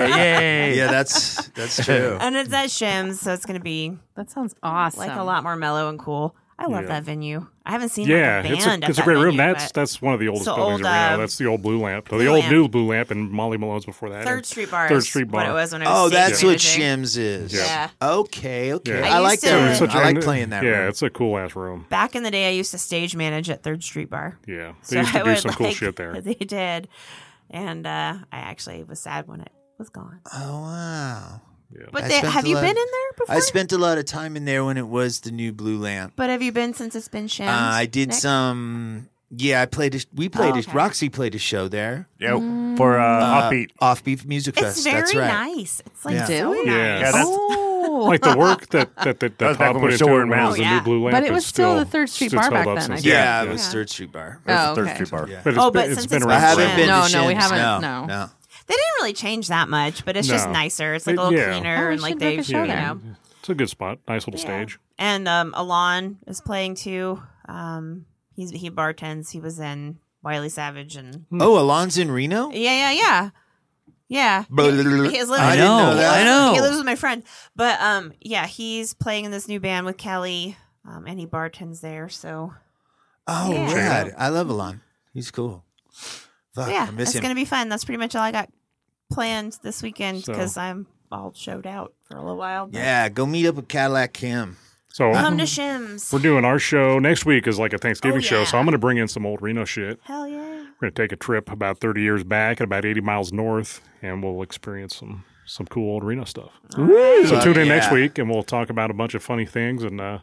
Yay. Yeah, that's that's true. And it's at Shims, so it's going to be That sounds awesome. like a lot more mellow and cool. I love Yeah. that venue. I haven't seen Yeah, like, a it's a, band at it's a that great room. venue, That's but- that's one of the oldest So buildings old, in Reno. uh, That's the old Blue Lamp. So Blue the old Lamp. new Blue Lamp and Molly Malone's before that. Third And Street Bar. Third is Street Bar. What it was when I was Oh, stage that's what managing. Shims is. Yeah. Okay, okay. Yeah. I, I like used that to- room. Such I a- like playing that Yeah, room. it's a cool ass room. Back in the day, I used to stage manage at Third Street Bar. Yeah, So they used to I do would, some cool like- shit there. They did, and uh, I actually was sad when it was gone. Oh wow. Yeah. But I they, spent have a you lot- been in there before? I spent a lot of time in there when it was the new Blue Lamp. But have you been since it's been Shims? Uh, I did Nick? some. Yeah, I played. A, we played. Oh, a, okay. Roxy played a show there. Yeah, for uh, Uh, Offbeat. Offbeat Music It's Fest. very That's right. nice. It's like Yeah. so Do we? nice. Yeah. Yeah, that's- Oh, Like the work that that, that, That was that back Todd when put we into still were it in when it was Mountain. the Oh, new yeah. Blue Lamp. But it is was still the Third Street it's Bar held back up then, since I then. think. Yeah, it Yeah. was Third Street Bar. It was Oh, the Third okay. Street Bar. Yeah. But it's Oh, been, but it's since been it's around I haven't for- been No, to no, we Shims. haven't- No, no. no. They didn't really change that much, but it's just No. nicer. It's like It- a little yeah. cleaner Oh, we and like should they, book a you show Yeah. know. It's a good spot. Nice little Yeah. stage. And um, Alon is playing too. Um, he's he bartends. He was in Wiley Savage and Oh, Alon's in Reno. yeah, yeah, yeah, yeah. Blah, He- blah, blah. he is I living- didn't know he that. lives- I know. He lives with my friend, but um, yeah, he's playing in this new band with Kelly, um, and he bartends there. So Oh, Yeah. rad! I love Alon. He's cool. Fuck, yeah, I miss it's him. gonna be fun. That's pretty much all I got planned this weekend So- because I'm all showed out for a little while. but Yeah, go meet up with Cadillac Kim. So come to Shims. we're doing our show next week is like a Thanksgiving Oh, show. So yeah. I'm going to bring in some old Reno shit. Hell yeah! We're going to take a trip about thirty years back and about eighty miles north, and we'll experience some some cool old Reno stuff. So Fuck tune in next yeah. week, and we'll talk about a bunch of funny things and uh,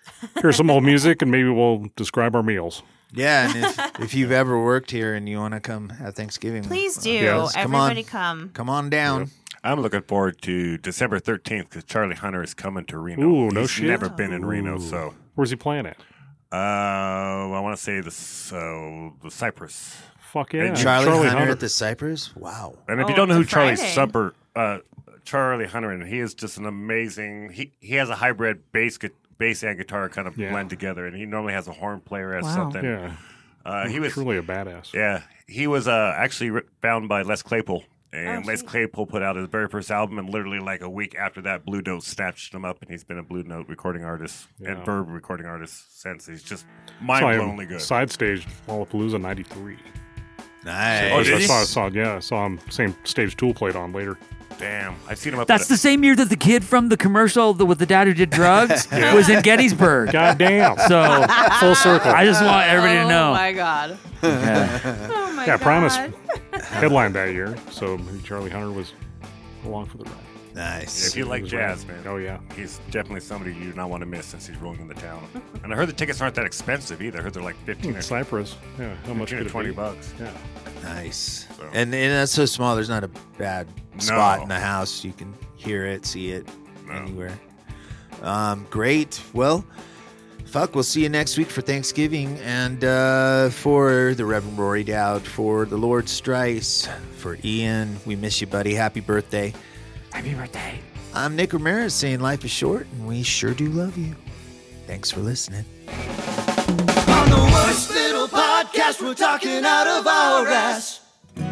hear some old music, and maybe we'll describe our meals. Yeah, and if, if you've ever worked here and you want to come have Thanksgiving, Please do. Yes. Come on. Everybody come. come on down. I'm looking forward to December thirteenth because Charlie Hunter is coming to Reno. Ooh, no He's shit. never been in Reno, so Where's he playing at? uh, I want to say the uh, the Cypress. Fuck yeah. And Charlie, Charlie Hunter, Hunter. at the Cypress? Wow. And if Oh, you don't know who it's a Charlie Friday. Supper, uh, Charlie Hunter, and he is just an amazing. He he has a hybrid bass gu- bass and guitar kind of Yeah. blend together, and he normally has a horn player as Wow. something. Yeah. Uh, he was truly a badass. yeah he was uh, actually ri- found by Les Claypool. And Oh, Les sweet. Claypool put out his very first album, and literally like a week after that, Blue Note snatched him up, and he's been a Blue Note recording artist Yeah. and Verb recording artist since. He's just Saw mind-blowingly him good. side stage Lollapalooza ninety-three. Nice. Oh, I did he? saw, saw, yeah, I saw him same stage Tool played on later. Damn, I've seen him up. That's at the same year that the kid from the commercial the, with the dad who did drugs was in Gettysburg. God damn. So Full circle. I just want everybody to know. Oh my god. Yeah. Oh my Yeah, god. Primus headlined that year, so maybe Charlie Hunter was along for the ride. Nice. If you like was jazz, rad. man, Oh, yeah. he's definitely somebody you do not want to miss since he's rolling in the town. And I heard the tickets aren't that expensive either. I heard they're like fifteen or, Cypress. Yeah, how much fifteen could or it twenty be? bucks. Yeah. Nice. So- And, and that's so small, there's not a bad spot No. in the house. You can hear it, see it No. anywhere. Um, great. Well, fuck, we'll see you next week for Thanksgiving and uh, for the Reverend Rory Dowd, for the Lord Strice, for Ian. We miss you, buddy. Happy birthday. Happy birthday. I'm Nick Ramirez saying life is short, and we sure do love you. Thanks for listening. On the worst little podcast, we're talking out of our ass.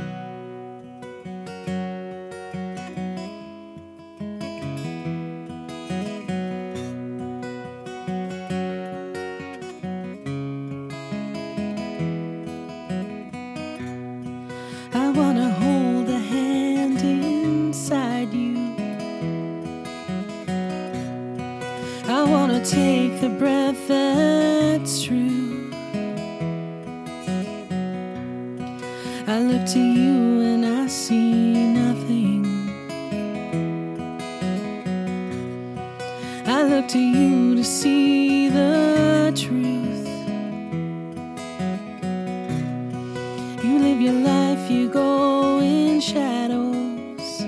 I wanna hold a hand inside you. I wanna take the breath that's true. I look to you and I see nothing. I look to you to see the truth. You live your life, you go in shadows.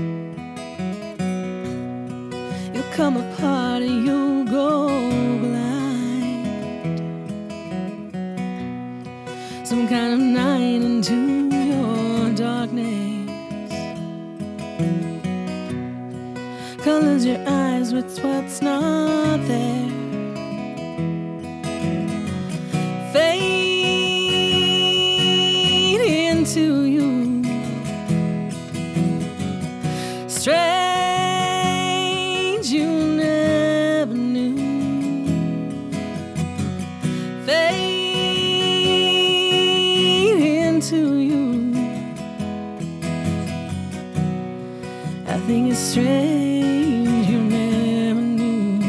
You'll come apart and you'll go blind. Some kind of night into your darkness. Colors your eyes with what's not there. Fade into you. Strange you never knew. Fade into you. I think it's strange you never knew.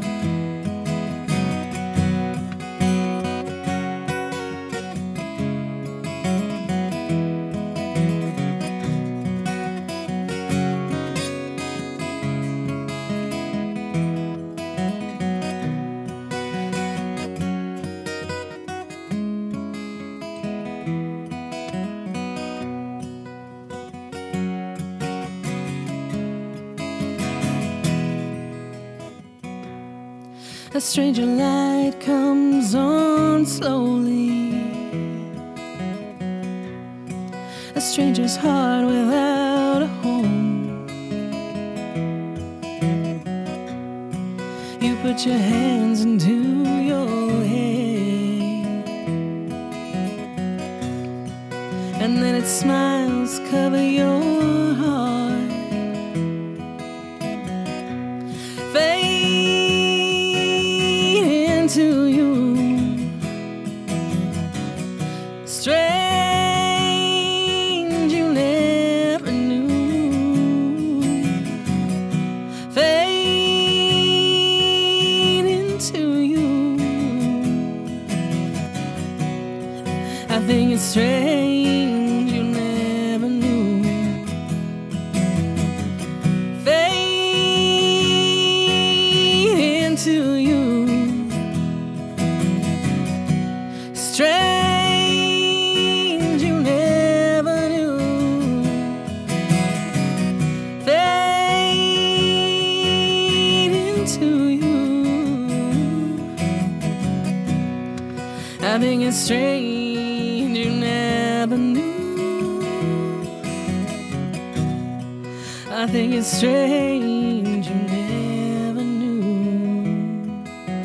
A stranger light comes on slowly. A stranger's heart without a home. You put your hands into your head, and then its smiles cover your heart. Fade into you. Strange you never knew. Fade into you. I think it's strange you never knew. Fade into you. I think it's strange you never knew. I think it's strange you never knew.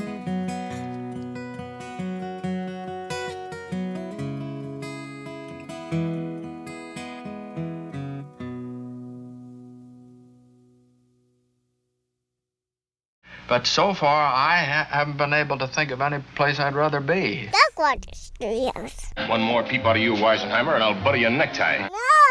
But so far, I ha- haven't been able to think of any place I'd rather be. Duckwater Studios. One more peep out of you, Weisenheimer, and I'll butter your necktie. No!